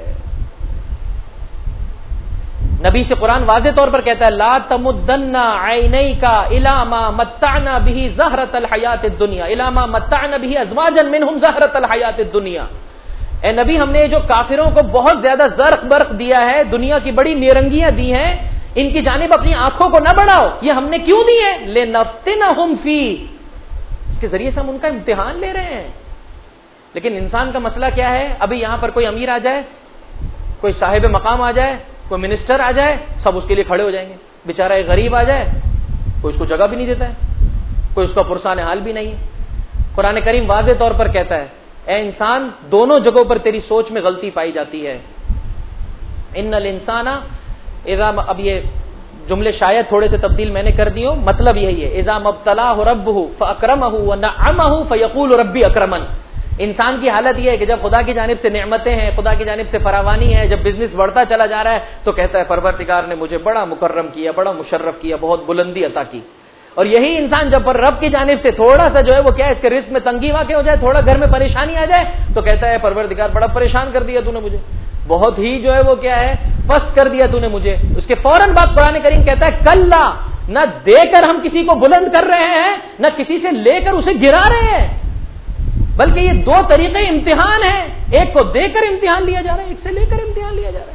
S1: نبی سے قرآن واضح طور پر کہتا ہے لا تمدن عینیک الی ما متعنا به زہرۃ الحیات الدنیا الی ما متعنا به ازواجا منهم زہرۃ الحیات الدنیا. اے نبی ہم نے جو کافروں کو بہت زیادہ زرق برق دیا ہے، دنیا کی بڑی نیرنگیاں دی ہیں، ان کی جانب اپنی آنکھوں کو نہ بڑھاؤ. یہ ہم نے کیوں دی ہے؟ لنفتنہم فی، اس کے ذریعے سے ہم ان کا امتحان لے رہے ہیں. لیکن انسان کا مسئلہ کیا ہے؟ ابھی یہاں پر کوئی امیر آ جائے، کوئی صاحب مقام آ جائے، کوئی منسٹر آ جائے، سب اس کے لیے کھڑے ہو جائیں گے. بیچارہ ایک غریب آ جائے، کوئی اس کو جگہ بھی نہیں دیتا ہے، کوئی اس کا پرسان حال بھی نہیں ہے. قرآن کریم واضح طور پر کہتا ہے اے انسان دونوں جگہوں پر تیری سوچ میں غلطی پائی جاتی ہے. ان الانسان اذا، اب یہ جملے شاید تھوڑے سے تبدیل میں نے کر دی ہو، مطلب یہی ہے اذا مبتلاہ ربہ فاکرمہ ونعمہ فیقول ربی اکرمن. انسان کی حالت یہ ہے کہ جب خدا کی جانب سے نعمتیں ہیں، خدا کی جانب سے فراوانی ہے، جب بزنس بڑھتا چلا جا رہا ہے تو کہتا ہے پروردگار نے مجھے بڑا مکرم کیا، بڑا مشرف کیا، بہت بلندی عطا کی. اور یہی انسان جب پر رب کی جانب سے تھوڑا سا جو ہے وہ کیا ہے اس کے رزق میں تنگی واقع ہو جائے، تھوڑا گھر میں پریشانی آ جائے تو کہتا ہے پروردگار بڑا پریشان کر دیا تو نے مجھے، بہت ہی جو ہے وہ کیا ہے پست کر دیا تو نے مجھے. اس کے فوراً بعد قرآن کریم کہتا ہے کلا، نہ دے کر ہم کسی کو بلند کر رہے ہیں، نہ کسی سے لے کر اسے گرا رہے ہیں، بلکہ یہ دو طریقے امتحان ہیں. ایک کو دے کر امتحان لیا جا رہا ہے، ایک سے لے کر امتحان لیا جا رہا ہے.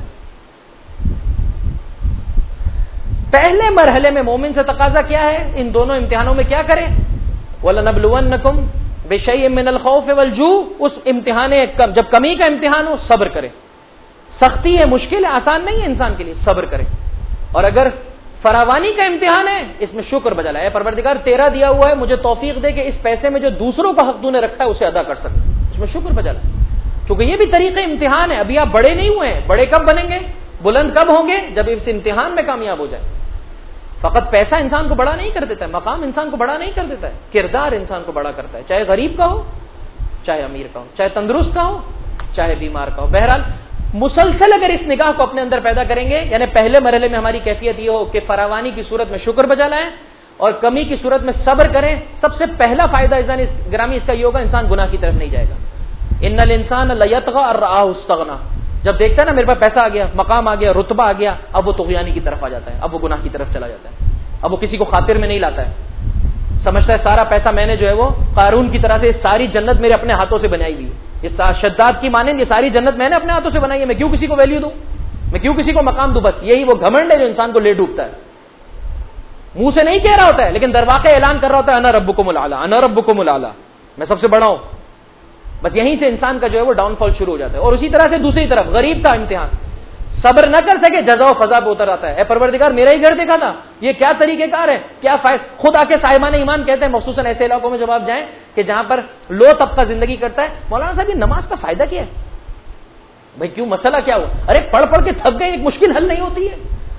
S1: پہلے مرحلے میں مومن سے تقاضا کیا ہے؟ ان دونوں امتحانوں میں کیا کرے؟ وَلَنَبْلُوَنَّكُمْ بِشَيْءٍ مِّنَ الْخَوْفِ وَالْجُوعِ، اس امتحان جب کمی کا امتحان ہو صبر کرے. سختی ہے، مشکل ہے، آسان نہیں ہے انسان کے لیے، صبر کرے. اور اگر فراوانی کا امتحان ہے اس میں شکر بجا لائے، پروردگار تیرا دیا ہوا ہے، مجھے توفیق دے کہ اس پیسے میں جو دوسروں کا حق تو نے رکھا ہے اسے ادا کر سکے، اس میں شکر بجا لائے. کیونکہ یہ بھی طریقہ امتحان ہے. ابھی آپ بڑے نہیں ہوئے ہیں، بڑے کب بنیں گے، بلند کب ہوں گے؟ جب اس امتحان میں کامیاب ہو جائے. فقط پیسہ انسان کو بڑا نہیں کر دیتا ہے، مقام انسان کو بڑا نہیں کر دیتا ہے، کردار انسان کو بڑا کرتا ہے، چاہے غریب کا ہو، چاہے امیر کا ہو، چاہے تندرست کا ہو، چاہے بیمار کا ہو. بہرحال مسلسل اگر اس نگاہ کو اپنے اندر پیدا کریں گے، یعنی پہلے مرحلے میں ہماری کیفیت یہ ہو کہ فراوانی کی صورت میں شکر بجا لائیں اور کمی کی صورت میں صبر کریں، سب سے پہلا فائدہ گرامی اس کا یہ ہوگا انسان گناہ کی طرف نہیں جائے گا. ان الانسان لیطغى ان رآہ استغنى، جب دیکھتا ہے نا میرے پاس پیسہ آ گیا، مقام آ گیا، رتبہ آ گیا، اب وہ طغیانی کی طرف آ جاتا ہے، اب وہ گناہ کی طرف چلا جاتا ہے، اب وہ کسی کو خاطر میں نہیں لاتا ہے، سمجھتا ہے سارا پیسہ میں نے جو ہے وہ قارون کی طرح سے ساری جنت میرے اپنے ہاتھوں سے بنائی ہوئی ہے، یہ شداد کی مانند یہ ساری جنت میں نے اپنے ہاتھوں سے بنائی ہے، میں کیوں کسی کو ویلیو دوں، میں کیوں کسی کو مقام دوں. بس یہی وہ گھمنڈ ہے جو انسان کو لے ڈوبتا ہے. منہ سے نہیں کہہ رہا ہوتا ہے لیکن درواقع اعلان کر رہا ہوتا ہے انا ربکم الاعلی، انا ربکم الاعلی، میں سب سے بڑا ہوں. بس یہیں سے انسان کا جو ہے وہ ڈاؤن فال شروع ہو جاتا ہے. اور اسی طرح سے دوسری طرف غریب کا امتحان، صبر نہ کر سکے جزا و فضا پہ اتر آتا ہے. اے پروردگار میرا ہی گھر دیکھا تھا، یہ کیا طریقہ کار ہے، کیا فائدہ. خود آ کے صاحبان ایمان کہتے ہیں مخصوصاً ایسے علاقوں میں جب آپ جائیں کہ جہاں پر لو طبقہ زندگی کرتا ہے، مولانا صاحب یہ نماز کا فائدہ کیا ہے بھائی، کیوں مسئلہ کیا ہوا، ارے پڑھ پڑھ کے تھک گئے، ایک مشکل حل نہیں ہوتی ہے.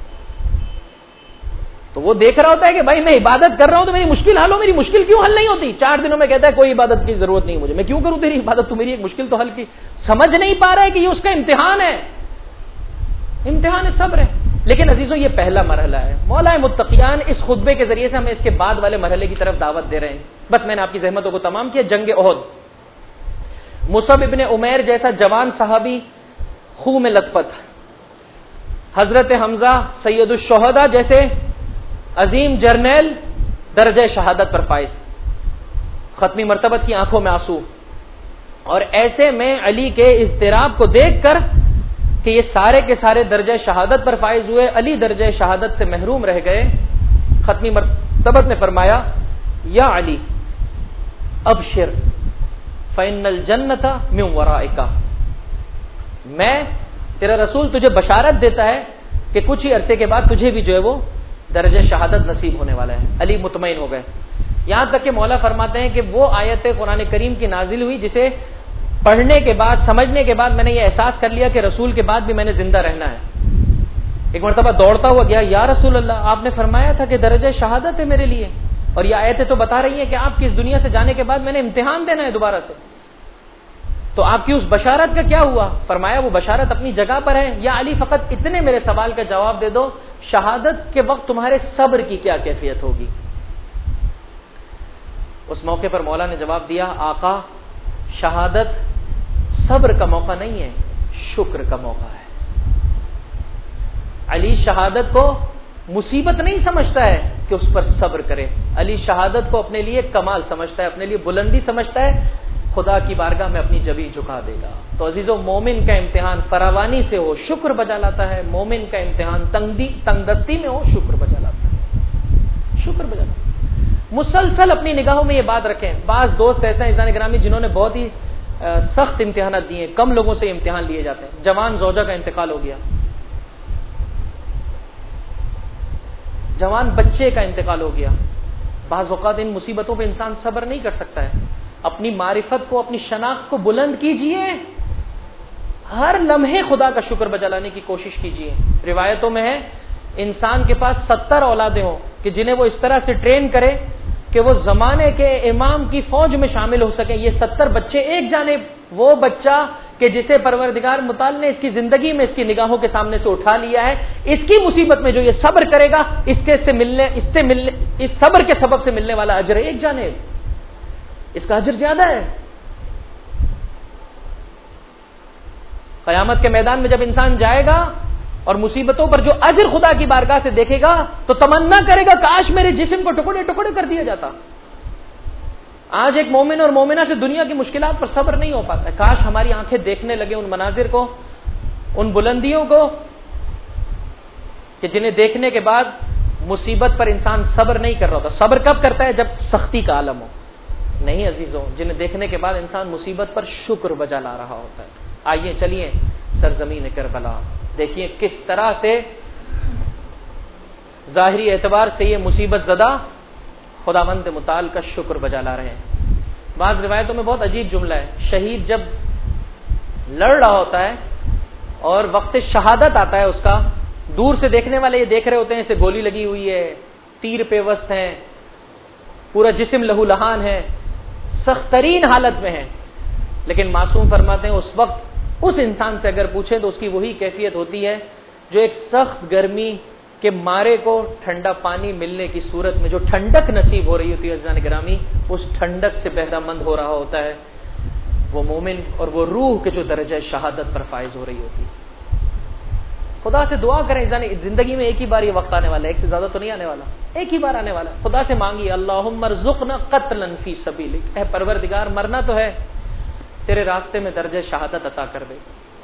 S1: تو وہ دیکھ رہا ہوتا ہے کہ بھائی میں عبادت کر رہا ہوں تو میری مشکل حل ہو، میری مشکل کیوں حل نہیں ہوتی. چار دنوں میں کہتا ہے کوئی عبادت کی ضرورت نہیں مجھے، میں کیوں کروں تیری عبادت، تو میری ایک مشکل تو حل کی. سمجھ نہیں پا رہا ہے کہ یہ اس کا امتحان ہے، امتحان صبر ہے. لیکن عزیزوں یہ پہلا مرحلہ ہے. مولا متقیان اس خطبے کے ذریعے سے ہمیں اس کے بعد والے مرحلے کی طرف دعوت دے رہے ہیں. بس میں نے آپ کی زحمتوں کو تمام کیا. جنگ احد، مصعب ابن عمیر جیسا جوان صحابی خون میں لت پت، حضرت حمزہ سید الشہداء جیسے عظیم جرنیل درجہ شہادت پر فائز، ختمی مرتبت کی آنکھوں میں آنسو. اور ایسے میں علی کے اضطراب کو دیکھ کر کہ یہ سارے کے سارے درجہ شہادت پر فائز ہوئے، علی درجہ شہادت سے محروم رہ گئے. ختمی مرتبت نے فرمایا یا علی ابشر فإن الجنۃ من ورائک، میں تیرا رسول تجھے بشارت دیتا ہے کہ کچھ ہی عرصے کے بعد تجھے بھی جو ہے وہ درجہ شہادت نصیب ہونے والا ہے. علی مطمئن ہو گئے. یہاں تک کہ مولا فرماتے ہیں کہ وہ آیت قرآن کریم کی نازل ہوئی جسے پڑھنے کے بعد سمجھنے کے بعد میں نے یہ احساس کر لیا کہ رسول کے بعد بھی میں نے زندہ رہنا ہے. ایک مرتبہ دوڑتا ہوا گیا، یا رسول اللہ آپ نے فرمایا تھا کہ درجہ شہادت ہے میرے لیے، اور یہ آیتیں تو بتا رہی ہیں کہ آپ کی اس دنیا سے جانے کے بعد میں نے امتحان دینا ہے دوبارہ سے، تو آپ کی اس بشارت کا کیا ہوا؟ فرمایا وہ بشارت اپنی جگہ پر ہے. یا علی فقط اتنے میرے سوال کا جواب دے دو، شہادت کے وقت تمہارے صبر کی کیا کیفیت ہوگی؟ اس موقع پر مولا نے جواب دیا آقا شہادت صبر کا موقع نہیں ہے، شکر کا موقع ہے. علی شہادت کو مصیبت نہیں سمجھتا ہے کہ اس پر صبر کرے، علی شہادت کو اپنے لیے کمال سمجھتا ہے، اپنے لیے بلندی سمجھتا ہے. خدا کی بارگاہ میں اپنی جبیں جھکا دے گا. تو عزیزو مومن کا امتحان فراوانی سے ہو شکر بجا لاتا ہے، مومن کا امتحان تنگی تنگ دستی میں ہو شکر بجا لاتا ہے، شکر بجا لاتا ہے. مسلسل اپنی نگاہوں میں یہ بات رکھیں. بعض دوست ایسے ہیں عزیزان گرامی جنہوں نے بہت ہی سخت امتحانات دیے ہیں، کم لوگوں سے امتحان لیے جاتے ہیں. جوان زوجہ کا انتقال ہو گیا، جوان بچے کا انتقال ہو گیا. بعض اوقات ان مصیبتوں پہ انسان صبر نہیں کر سکتا ہے. اپنی معرفت کو اپنی شناخت کو بلند کیجئے، ہر لمحے خدا کا شکر بجا لانے کی کوشش کیجئے. روایتوں میں ہے انسان کے پاس ستر اولادیں ہوں کہ جنہیں وہ اس طرح سے ٹرین کرے کہ وہ زمانے کے امام کی فوج میں شامل ہو سکیں. یہ ستر بچے ایک جانب، وہ بچہ کہ جسے پروردگار متعال نے اس کی زندگی میں اس کی نگاہوں کے سامنے سے اٹھا لیا ہے، اس کی مصیبت میں جو یہ صبر کرے گا اس کے سے ملنے اس سے ملنے اس صبر کے سبب سے ملنے والا اجر ایک جانب، اس کا اجر زیادہ ہے. قیامت کے میدان میں جب انسان جائے گا اور مصیبتوں پر جو اجر خدا کی بارگاہ سے دیکھے گا تو تمنا کرے گا کاش میرے جسم کو ٹکڑے ٹکڑے کر دیا جاتا. آج ایک مومن اور مومنہ سے دنیا کی مشکلات پر صبر نہیں ہو پاتا ہے. کاش ہماری آنکھیں دیکھنے لگے ان مناظر کو، ان بلندیوں کو کہ جنہیں دیکھنے کے بعد مصیبت پر انسان صبر نہیں کر رہا ہوتا. صبر کب کرتا ہے؟ جب سختی کا عالم ہو. نہیں عزیزوں، جنہیں دیکھنے کے بعد انسان مصیبت پر شکر بجا لا رہا ہوتا ہے. آئیے چلیے سرزمین کربلا دیکھیے کس طرح سے ظاہری اعتبار سے یہ مصیبت زدہ خداوند متعال کا شکر بجا لا رہے ہیں. بعض روایتوں میں بہت عجیب جملہ ہے، شہید جب لڑ رہا ہوتا ہے اور وقت شہادت آتا ہے اس کا، دور سے دیکھنے والے یہ دیکھ رہے ہوتے ہیں اسے گولی لگی ہوئی ہے، تیر پیوست ہیں، پورا جسم لہو لہان ہے، سخت ترین حالت میں ہے. لیکن معصوم فرماتے ہیں اس وقت اس انسان سے اگر پوچھیں تو اس کی وہی کیفیت ہوتی ہے جو ایک سخت گرمی کے مارے کو ٹھنڈا پانی ملنے کی صورت میں جو ٹھنڈک نصیب ہو رہی ہوتی ہے عزیزان گرامی، اس ٹھنڈک سے بہرہ مند ہو رہا ہوتا ہے وہ مومن، اور وہ روح کے جو درجہ شہادت پر فائز ہو رہی ہوتی ہے۔ خدا سے دعا کریں، زندگی میں ایک ہی بار یہ وقت آنے والا ہے، ایک سے زیادہ تو نہیں آنے والا، ایک ہی بار آنے والا ہے۔ خدا سے مانگیے اللہم ارزقنا قتلا فی سبیلک، اے پروردگار مرنا تو ہے، تیرے راستے میں درجہ شہادت عطا کر دے،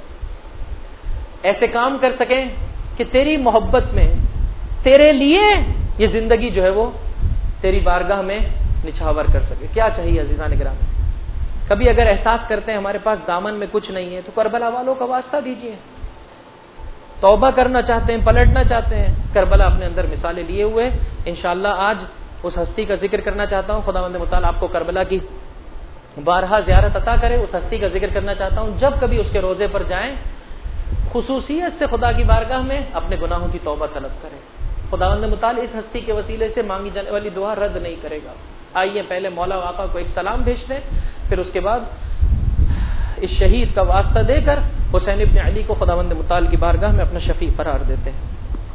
S1: ایسے کام کر سکیں کہ تیری محبت میں تیرے لیے یہ زندگی جو ہے وہ تیری بارگاہ میں نچھاور کر سکے۔ کیا چاہیے عزیزان گرامی؟ کبھی اگر احساس کرتے ہیں ہمارے پاس دامن میں کچھ نہیں ہے تو کربلا والوں کا واسطہ دیجیے، توبہ کرنا چاہتے ہیں، پلٹنا چاہتے ہیں، کربلا اپنے اندر مثالیں لیے ہوئے۔ انشاءاللہ آج اس ہستی کا ذکر کرنا چاہتا ہوں، خداوند متعال آپ کو کربلا کی بارہا زیارت عطا کرے۔ اس ہستی کا ذکر کرنا چاہتا ہوں، جب کبھی اس کے روزے پر جائیں خصوصیت سے خدا کی بارگاہ میں اپنے گناہوں کی توبہ طلب کریں۔ خداوند متعال اس ہستی کے وسیلے سے مانگی جانے والی دعا رد نہیں کرے گا۔ آئیے پہلے مولا و آقا کو ایک سلام بھیجتے ہیں، پھر اس کے بعد اس شہید کا واسطہ دے کر حسین ابن علی کو خداوند متعال کی بارگاہ میں اپنا شفیع قرار دیتے ہیں۔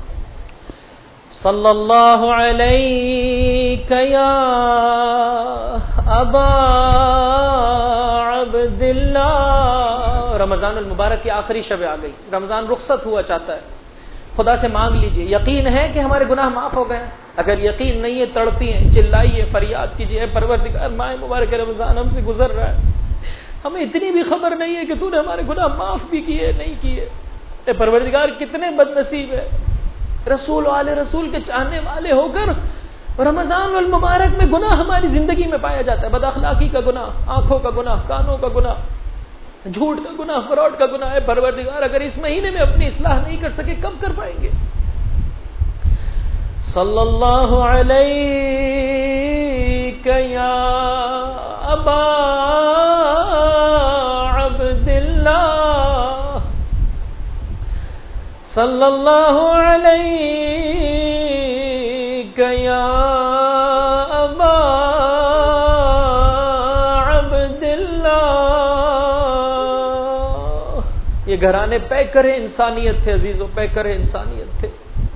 S1: صلی اللہ علیک یا ابا عبداللہ۔ رمضان المبارک کی آخری شب آ گئی، رمضان رخصت ہوا چاہتا ہے، خدا سے مانگ لیجئے۔ یقین ہے کہ ہمارے گناہ معاف ہو گئے؟ اگر یقین نہیں ہے تڑپیے، چلائیے، فریاد کیجیے، اے پروردگار ماہ مبارک رمضان ہم سے گزر رہا ہے، ہمیں اتنی بھی خبر نہیں ہے کہ تو نے ہمارے گناہ معاف بھی کیے نہیں کیے۔ اے پروردگار کتنے بد نصیب ہے، رسول والے رسول کے چاہنے والے ہو کر رمضان المبارک میں گناہ ہماری زندگی میں پایا جاتا ہے، بد اخلاقی کا گناہ، آنکھوں کا گناہ، کانوں کا گناہ، جھوٹ کا گناہ، فراڈ کا گناہ ہے۔ پروردگار اگر اس مہینے میں اپنی اصلاح نہیں کر سکے کب کر پائیں گے؟ صلی اللہ علیک یا ابا عبداللہ، صلی اللہ علیک یا ابا یہ گھرانے پیکر انسانیت تھے عزیزوں، پیکر انسانیت تھے۔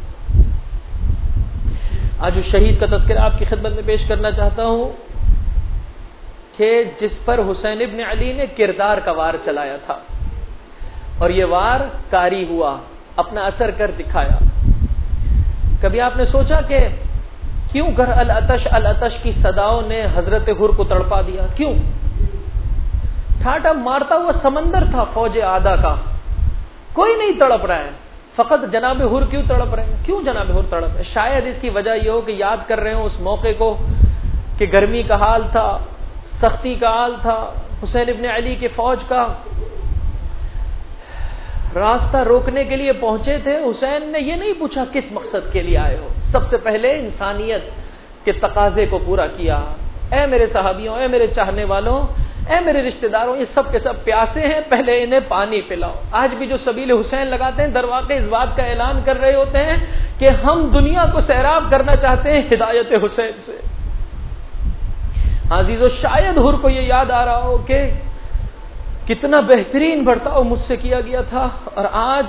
S1: آج اس شہید کا تذکرہ آپ کی خدمت میں پیش کرنا چاہتا ہوں کہ جس پر حسین ابن علی نے کردار کا وار چلایا تھا، اور یہ وار کاری ہوا، اپنا اثر کر دکھایا۔ کبھی آپ نے سوچا کہ کیوں کر الاتش الاتش کی صداؤں نے حضرت حر کو تڑپا دیا؟ کیوں؟ ٹھاٹا مارتا ہوا سمندر تھا فوج آدھا کا، کوئی نہیں تڑپ رہا ہے، فقط جناب حر کیوں تڑپ رہے ہیں؟ کیوں جناب حر تڑپ رہے ہیں؟ شاید اس کی وجہ یہ ہو کہ یاد کر رہے ہوں اس موقع کو کہ گرمی کا حال تھا، سختی کا حال تھا، حسین ابن علی کے فوج کا راستہ روکنے کے لیے پہنچے تھے۔ حسین نے یہ نہیں پوچھا کس مقصد کے لیے آئے ہو، سب سے پہلے انسانیت کے تقاضے کو پورا کیا۔ اے میرے صحابیوں، اے میرے چاہنے والوں، اے میرے رشتہ داروں، یہ سب کے سب پیاسے ہیں، پہلے انہیں پانی پلاؤ۔ آج بھی جو سبیل حسین لگاتے ہیں درواقع اس بات کا اعلان کر رہے ہوتے ہیں کہ ہم دنیا کو سیراب کرنا چاہتے ہیں ہدایت حسین سے۔ عزیزو، شاید حر کو یہ یاد آ رہا ہو کہ کتنا بہترین برتاؤ مجھ سے کیا گیا تھا، اور آج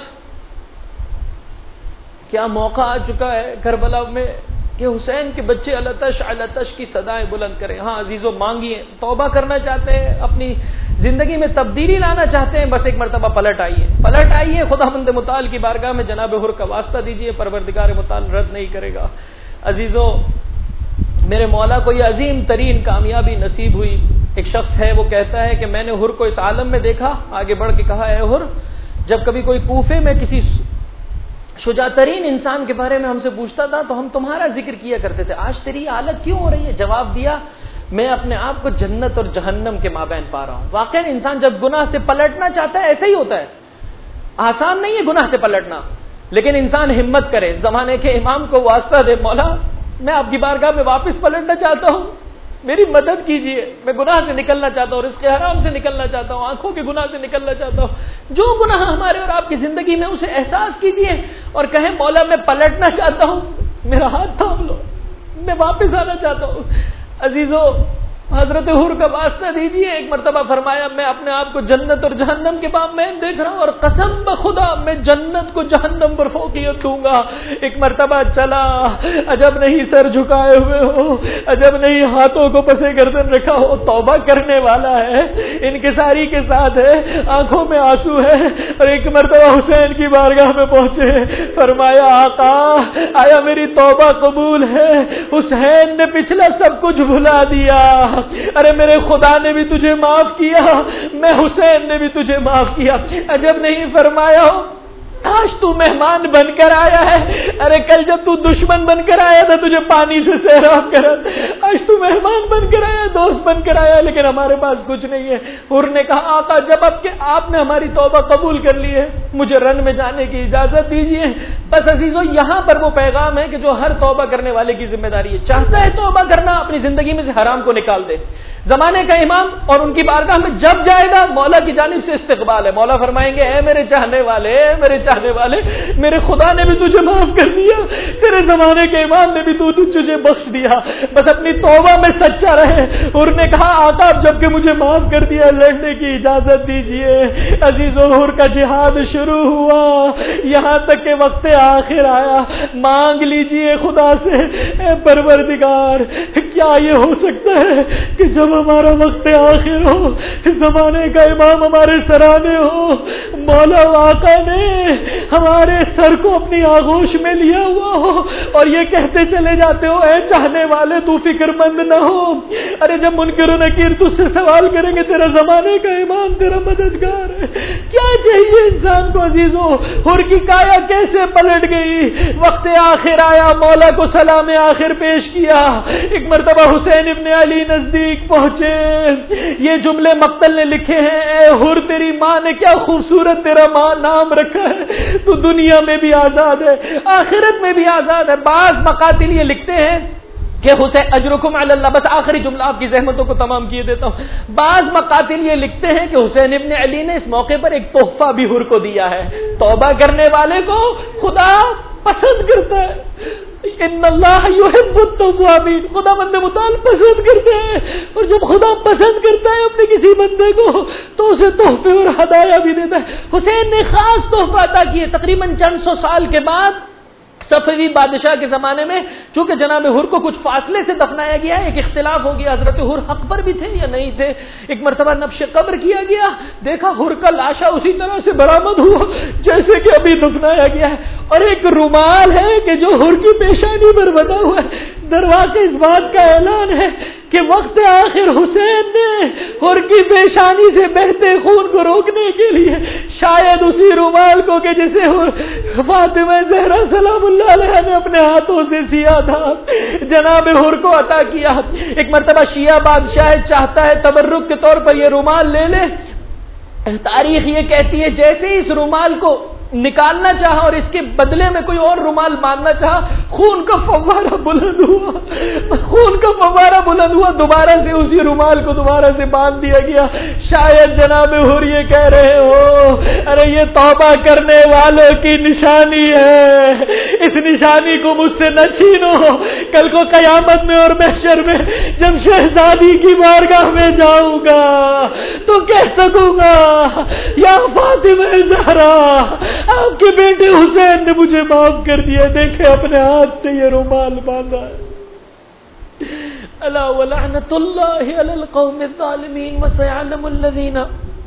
S1: کیا موقع آ چکا ہے کربلا میں کہ حسین کے بچے الاتش الاتش کی صدائیں بلند کریں۔ ہاں عزیزو، مانگیے، توبہ کرنا چاہتے ہیں، اپنی زندگی میں تبدیلی لانا چاہتے ہیں، بس ایک مرتبہ پلٹ آئیے، پلٹ آئیے، خداوند متعال کی بارگاہ میں جناب حر کا واسطہ دیجیے، پروردگار متعال رد نہیں کرے گا۔ عزیزو، میرے مولا کو یہ عظیم ترین کامیابی نصیب ہوئی۔ ایک شخص ہے، وہ کہتا ہے کہ میں نے حر کو اس عالم میں دیکھا، آگے بڑھ کے کہا، اے حر، جب کبھی کوئی کوفے میں کسی شجاع ترین انسان کے بارے میں ہم سے پوچھتا تھا تو ہم تمہارا ذکر کیا کرتے تھے، آج تیری حالت کیوں ہو رہی ہے؟ جواب دیا، میں اپنے آپ کو جنت اور جہنم کے مابین پا رہا ہوں۔ واقعی انسان جب گناہ سے پلٹنا چاہتا ہے ایسے ہی ہوتا ہے، آسان نہیں ہے گناہ سے پلٹنا، لیکن انسان ہمت کرے، زمانے کے امام کو واسطہ دے، مولا میں آپ کی بارگاہ میں واپس پلٹنا چاہتا ہوں، میری مدد کیجیے، میں گناہ سے نکلنا چاہتا ہوں، رزق حرام سے نکلنا چاہتا ہوں، آنکھوں کے گناہ سے نکلنا چاہتا ہوں، جو گناہ ہمارے اور آپ کی زندگی میں اسے احساس کیجیے اور کہیں مولا میں پلٹنا چاہتا ہوں، میرا ہاتھ تھام لو، میں واپس آنا چاہتا ہوں۔ عزیزو،
S2: حضرت حور کا واسطہ دیجیے. ایک مرتبہ فرمایا میں اپنے آپ کو جنت اور جہنم کے باب میں دیکھ رہا ہوں اور قسم بخدا میں جنت کو جہنم پر فوقیت دوں گا. ایک مرتبہ چلا, عجب نہیں سر جھکائے ہوئے ہو, عجب نہیں ہاتھوں کو پسے گردن رکھا ہو, توبہ کرنے والا ہے, انکساری کے ساتھ ہے, آنکھوں میں آنسو ہے. اور ایک مرتبہ حسین کی بارگاہ میں پہنچے, فرمایا آقا آیا میری توبہ قبول ہے؟ حسین نے پچھلا سب کچھ بھلا دیا. ارے میرے خدا نے بھی تجھے معاف کیا, میں حسین نے بھی تجھے معاف کیا. عجب نہیں فرمایا آج تو مہمان بن کر آیا ہے, ارے کل جب تو دشمن بن کر آیا تھا تجھے پانی سے سیراب کرا, آج تو مہمان بن کر آیا, دوست بن کر آیا, لیکن ہمارے پاس کچھ نہیں ہے. حور نے کہا آقا جب اب کہ آپ نے ہماری توبہ قبول کر لی ہے مجھے رن میں جانے کی اجازت دیجیے. بس عزیزو یہاں پر وہ پیغام ہے کہ جو ہر توبہ کرنے والے کی ذمہ داری ہے. چاہتا ہے توبہ کرنا اپنی زندگی میں سے حرام کو نکال دے. زمانے کا امام اور ان کی بارگاہ میں جب جائے گا مولا کی جانب سے استقبال ہے. مولا فرمائیں گے اے میرے چاہنے والے, میرے چاہنے والے, میرے خدا نے بھی تجھے معاف کر دیا, تیرے زمانے کے امام نے بھی تو تجھے بخش دیا, بس اپنی توبہ میں سچا رہے. حور نے کہا آقا جب کہ مجھے معاف کر دیا لڑنے کی اجازت دیجیے. عزیزو حور کا جہاد شروع ہوا یہاں تک کہ وقت آخر آیا. مانگ لیجیے خدا سے, اے پروردگار کیا یہ ہو سکتا ہے کہ جب ہمارا وقت آخر ہو, زمانے کا امام ہمارے سرانے ہو, مولا آقا نے ہمارے سر کو اپنی آغوش میں لیا ہوا ہو اور یہ کہتے چلے جاتے ہو اے چاہنے والے تو فکر مند نہ ہو. ارے جب منکر و نکیر تجھ سے سوال کریں گے تیرا زمانے کا امام تیرا مددگار ہے, کیا چاہیے انسان کو عزیزو. حور کی کایا کیسے پلٹ گئی, وقت آخر آیا, مولا کو سلام آخر پیش کیا. ایک مرتبہ حسین ابن علی نزدیک پہنچے, یہ جملے مقتل نے لکھے ہیں, اے حور تیری ماں نے کیا خوبصورت تیرا ماں نام رکھا ہے, تو دنیا میں بھی آزاد ہے آخرت میں بھی آزاد ہے. بعض مقاتل یہ لکھتے ہیں کہ حسین اجرکم علی اللہ, بس آخری جملہ آپ کی زحمتوں کو تمام کیے دیتا ہوں. بعض مقاتل یہ لکھتے ہیں کہ حسین ابن علی نے اس موقع پر ایک تحفہ بھی حور کو دیا ہے. توبہ کرنے والے کو خدا پسند کرتا ہے, ان اللہ یحب التوابین, خدا بندے مطال پسند کرتے ہیں, اور جب خدا پسند کرتا ہے اپنے کسی بندے کو تو اسے تحفے اور ہدایہ بھی دیتا ہے. حسین نے خاص تحفہ عطا کیے. تقریباً چند سو سال کے بعد صفوی بادشاہ کے زمانے میں چونکہ جناب حور کو کچھ فاصلے سے دفنایا گیا, ایک اختلاف ہو گیا حضرت حور حق پر بھی تھے یا نہیں تھے. ایک مرتبہ نبش قبر کیا گیا, دیکھا حور کا لاشا اسی طرح سے برآمد ہوا جیسے کہ ابھی دفنایا گیا ہے, اور ایک رومال ہے کہ جو حور کی پیشانی پر بنا ہوا ہے. دروازے اس بات کا اعلان ہے کہ وقت آخر حسین نے حور کی پیشانی سے بہتے خون کو روکنے کے لیے شاید اسی رومال کو کہ جسے فاطمہ زہرا سلام اللہ علیہ نے اپنے ہاتھوں سے سیا تھا جناب حور کو عطا کیا. ایک مرتبہ شیعہ بادشاہ چاہتا ہے تبرک کے طور پر یہ رومال لے لے. تاریخ یہ کہتی ہے جیسے ہی اس رومال کو نکالنا چاہا اور اس کے بدلے میں کوئی اور رومال باندھنا چاہا, خون کا فوارہ بلند ہوا, خون کا فوارہ بلند ہوا, دوبارہ سے اسی رومال کو دوبارہ سے باندھ دیا گیا. شاید جناب حور یہ کہہ رہے ہو ارے یہ توبہ کرنے والوں کی نشانی ہے, اس نشانی کو مجھ سے نہ چھینو. کل کو قیامت میں اور محشر میں جب شہزادی کی بارگاہ میں جاؤں گا تو کہہ سکوں گا یا فاطمہ زہرا آپ کے بیٹے حسین نے مجھے معاف کر دیا, دیکھے اپنے ہاتھ سے یہ رومال باندھا ہے. الا ولعنت اللہ علی القوم الظالمین وسيعلم الذین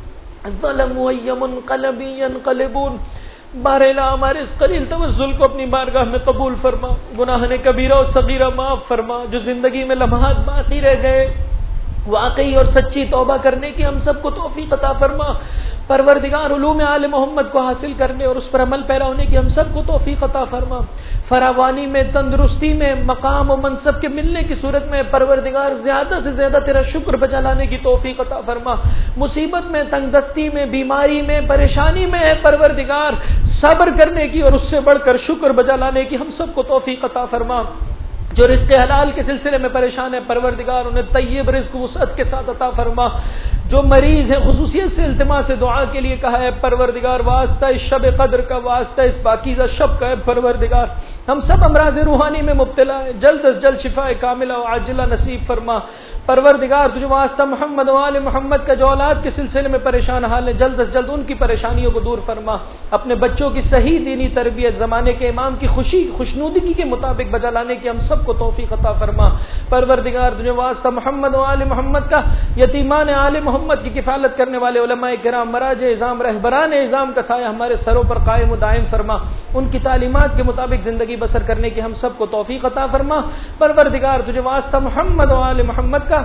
S2: ظلموا ای منقلب ینقلبون. بہرحال ہمارے اس قلیل توسل کو اپنی بارگاہ میں قبول فرما, گناہ کبیرہ اور صغیرہ معاف فرما. جو زندگی میں لمحات باقی رہ گئے واقعی اور سچی توبہ کرنے کی ہم سب کو توفیق عطا فرما. پروردگار علوم آل محمد کو حاصل کرنے اور اس پر عمل پیرا ہونے کی ہم سب کو توفیق عطا فرما. فراوانی میں, تندرستی میں, مقام و منصب کے ملنے کی صورت میں پروردگار زیادہ سے زیادہ تیرا شکر بجا لانے کی توفیق عطا فرما. مصیبت میں, تنگ دستی میں, بیماری میں, پریشانی میں ہے پروردگار صبر کرنے کی اور اس سے بڑھ کر شکر بجا لانے کی ہم سب کو توفیق عطا فرما. جو رزق حلال کے سلسلے میں پریشان ہے پروردگار انہیں طیب رزق وسعت کے ساتھ عطا فرما. جو مریض ہیں خصوصیت سے التماس سے دعا کے لیے کہا ہے پروردگار واسطہ اس شب قدر کا، واسطہ اس پاکیزہ شب کا ہے پروردگار. ہم سب امراض روحانی میں مبتلا ہیں، جلد از جلد شفا کاملہ و عاجلہ نصیب فرما. پروردگار تجھے واسطہ محمد و آل محمد کا جو اولاد کے سلسلے میں پریشان حال ہے جلد از جلد ان کی پریشانیوں کو دور فرما. اپنے بچوں کی صحیح دینی تربیت زمانے کے امام کی خوشی خوشنودگی کے مطابق بجا لانے کی ہم سب کو توفیق عطا فرما. پروردگار تجھے واسطہ محمد و آل محمد کا یتیمان آل محمد کی کفالت کرنے والے علماء کرام مراجع اعظام رہبران اعظام کا سایہ ہمارے سروں پر قائم و دائم فرما. ان کی تعلیمات کے مطابق زندگی بسر کرنے کی ہم سب کو توفیق عطا فرما. پروردگار تجھے واسطہ محمد و آل محمد کا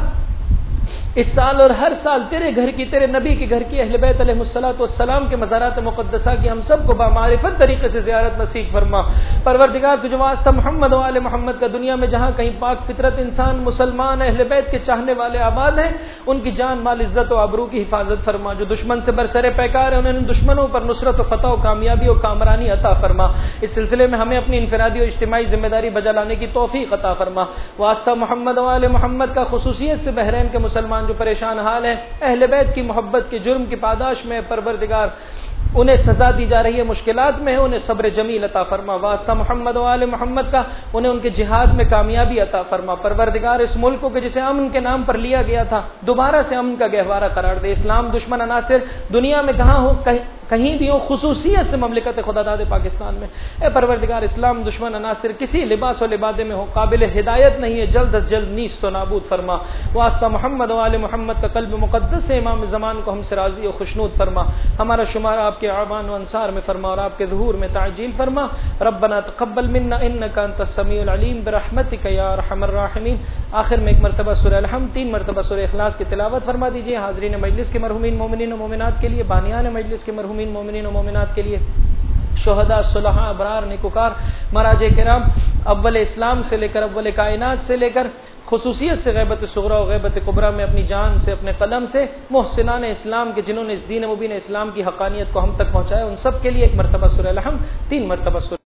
S2: اس سال اور ہر سال تیرے گھر کی، تیرے نبی کے گھر کی، اہل بیت علیہ الصلوۃ والسلام کے مزارات مقدسہ کی ہم سب کو بامعرفت طریقے سے زیارت نصیب فرما. پروردگار تجھے واسطہ محمد و آل محمد کا دنیا میں جہاں کہیں پاک فطرت انسان مسلمان اہل بیت کے چاہنے والے آباد ہیں ان کی جان مال عزت و آبرو کی حفاظت فرما. جو دشمن سے برسر پیکار ہیں انہیں دشمنوں پر نصرت و فتح و کامیابی و کامرانی عطا فرما. اس سلسلے میں ہمیں اپنی انفرادی و اجتماعی ذمہ داری بجا لانے کی توفیق عطا فرما. واسطہ محمد و آل محمد کا خصوصیت سے بحرین کے مسلمان جو پریشان حال ہے اہل بیت کی محبت کے جرم کی پاداش میں پروردگار انہیں سزا دی جا رہی ہے، مشکلات میں ہے، انہیں صبر جمیل عطا فرما. واسطہ محمد و آل محمد کا انہیں ان کے جہاد میں کامیابی عطا فرما. پروردگار اس ملک کو کہ جسے امن کے نام پر لیا گیا تھا دوبارہ سے امن کا گہوارہ قرار دے. اسلام دشمن عناصر دنیا میں کہاں ہو کہیں بھی ہو، خصوصیت سے مملکت خدا داد پاکستان میں اے پروردگار اسلام دشمن عناصر کسی لباس و لبادے میں ہو، قابل ہدایت نہیں ہے، جلد از جلد نیست و نابود فرما. واسطہ محمد و آل محمد کا قلب مقدس سے امام زمان کو ہم سے راضی و خوشنود فرما. ہمارا شمار آپ کے اعوان و انصار میں فرما اور آپ کے ظہور میں تعجیل فرما. ربنا تقبل منا انک انت السمیع العلیم برحمتک یا ارحم الراحمین. آخر میں ایک مرتبہ سورہ الحمد، تین مرتبہ سورہ اخلاص کی تلاوت فرما دیجیے. حاضرین مجلس کے مرحومین مومنین و مومنات کے لیے، بانیان مجلس کے مرحومین مومنین و مومنات کے لیے، شہداء صلحاء ابرار نیکوکار مراجع کرام اول اسلام سے لے کر اول کائنات سے لے کر خصوصیت سے غیبت صغرا و غیبت کبریٰ میں اپنی جان سے اپنے قلم سے محسنان اسلام کے جنہوں نے اس دین مبین اسلام کی حقانیت کو ہم تک پہنچایا ان سب کے لیے ایک مرتبہ سورہ الحمد، تین مرتبہ سورہ